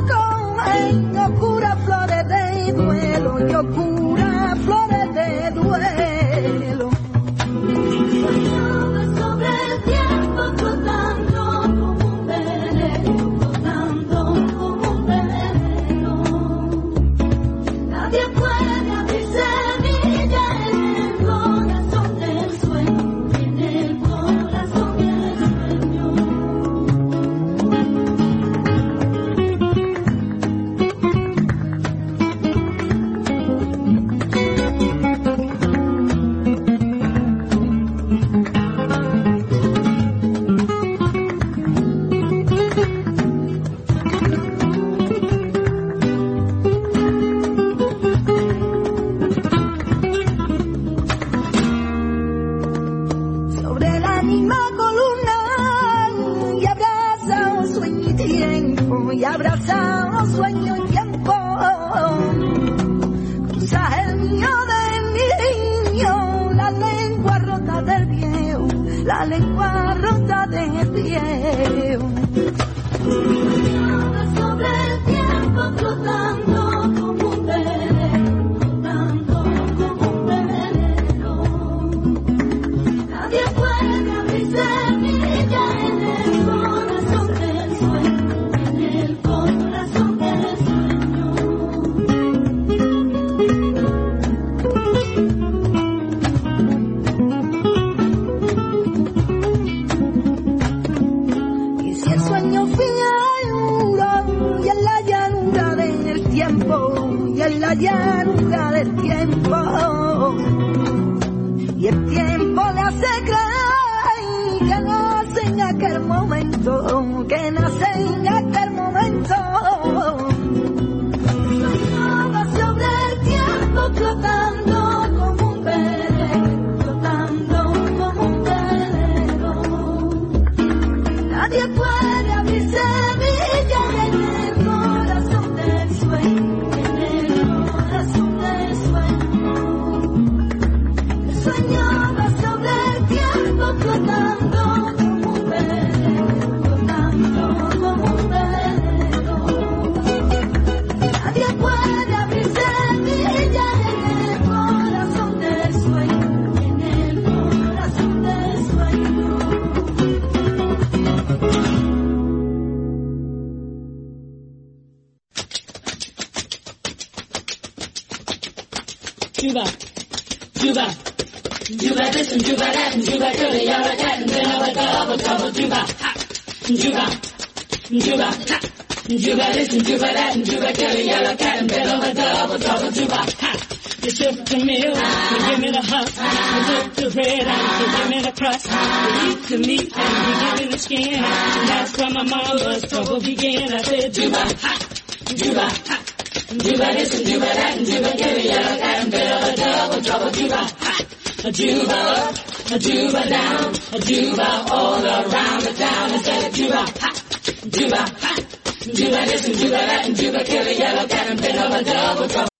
comen oscuras flores de duelo, y oscuras flores de duelo. Soñaba sobre el tiempo flotando como un velero, flotando como un velero. Nadie puede abrir semilla en el corazón del sueño, en el corazón del sueño. Sobre la misma columna y abraza un sueño y tiempo, y abraza un sueño y tiempo. Cruzas el mío de mi niño, la lengua rota del viejo, la lengua rota del viejo. Sobre el tiempo flotando como un velero, flotando como un velero. Nadie puede abrir semilla en el corazón del sueño, en el corazón del sueño. Y si el sueño finura, y en la llanura del tiempo, y en la llanura del tiempo, y el tiempo le hace creer que nace en aquel momento, que nace en aquel momento. Soñaba sobre el tiempo flotando como un velero, flotando como un velero. Nadie puede abrir semilla en el corazón del sueño, en el corazón del sueño. Soñaba sobre el tiempo flotando como un velero, flotando como un Juba, Juba, Juba this and Juba that and Juba kill the yellow cat and then over double Juba, ha, Juba, Juba, ha, Juba this and Juba that and Juba kill the yellow cat and then over double Juba, ha. You sip the milk, you give me the husk, you cook the bread and you give me the crust, you eat the meat and you give me the skin, and that's where my mama's trouble began. I said Juba, ha, Juba, ha, Juba this and Juba that and Juba give me yellow cat and bit of a double trouble. Juba, ha, a Juba up, a Juba down, a Juba all around the town. I said Juba, ha, Juba, ha, Juba this and Juba that and Juba kill a yellow cat and bit of a double trouble.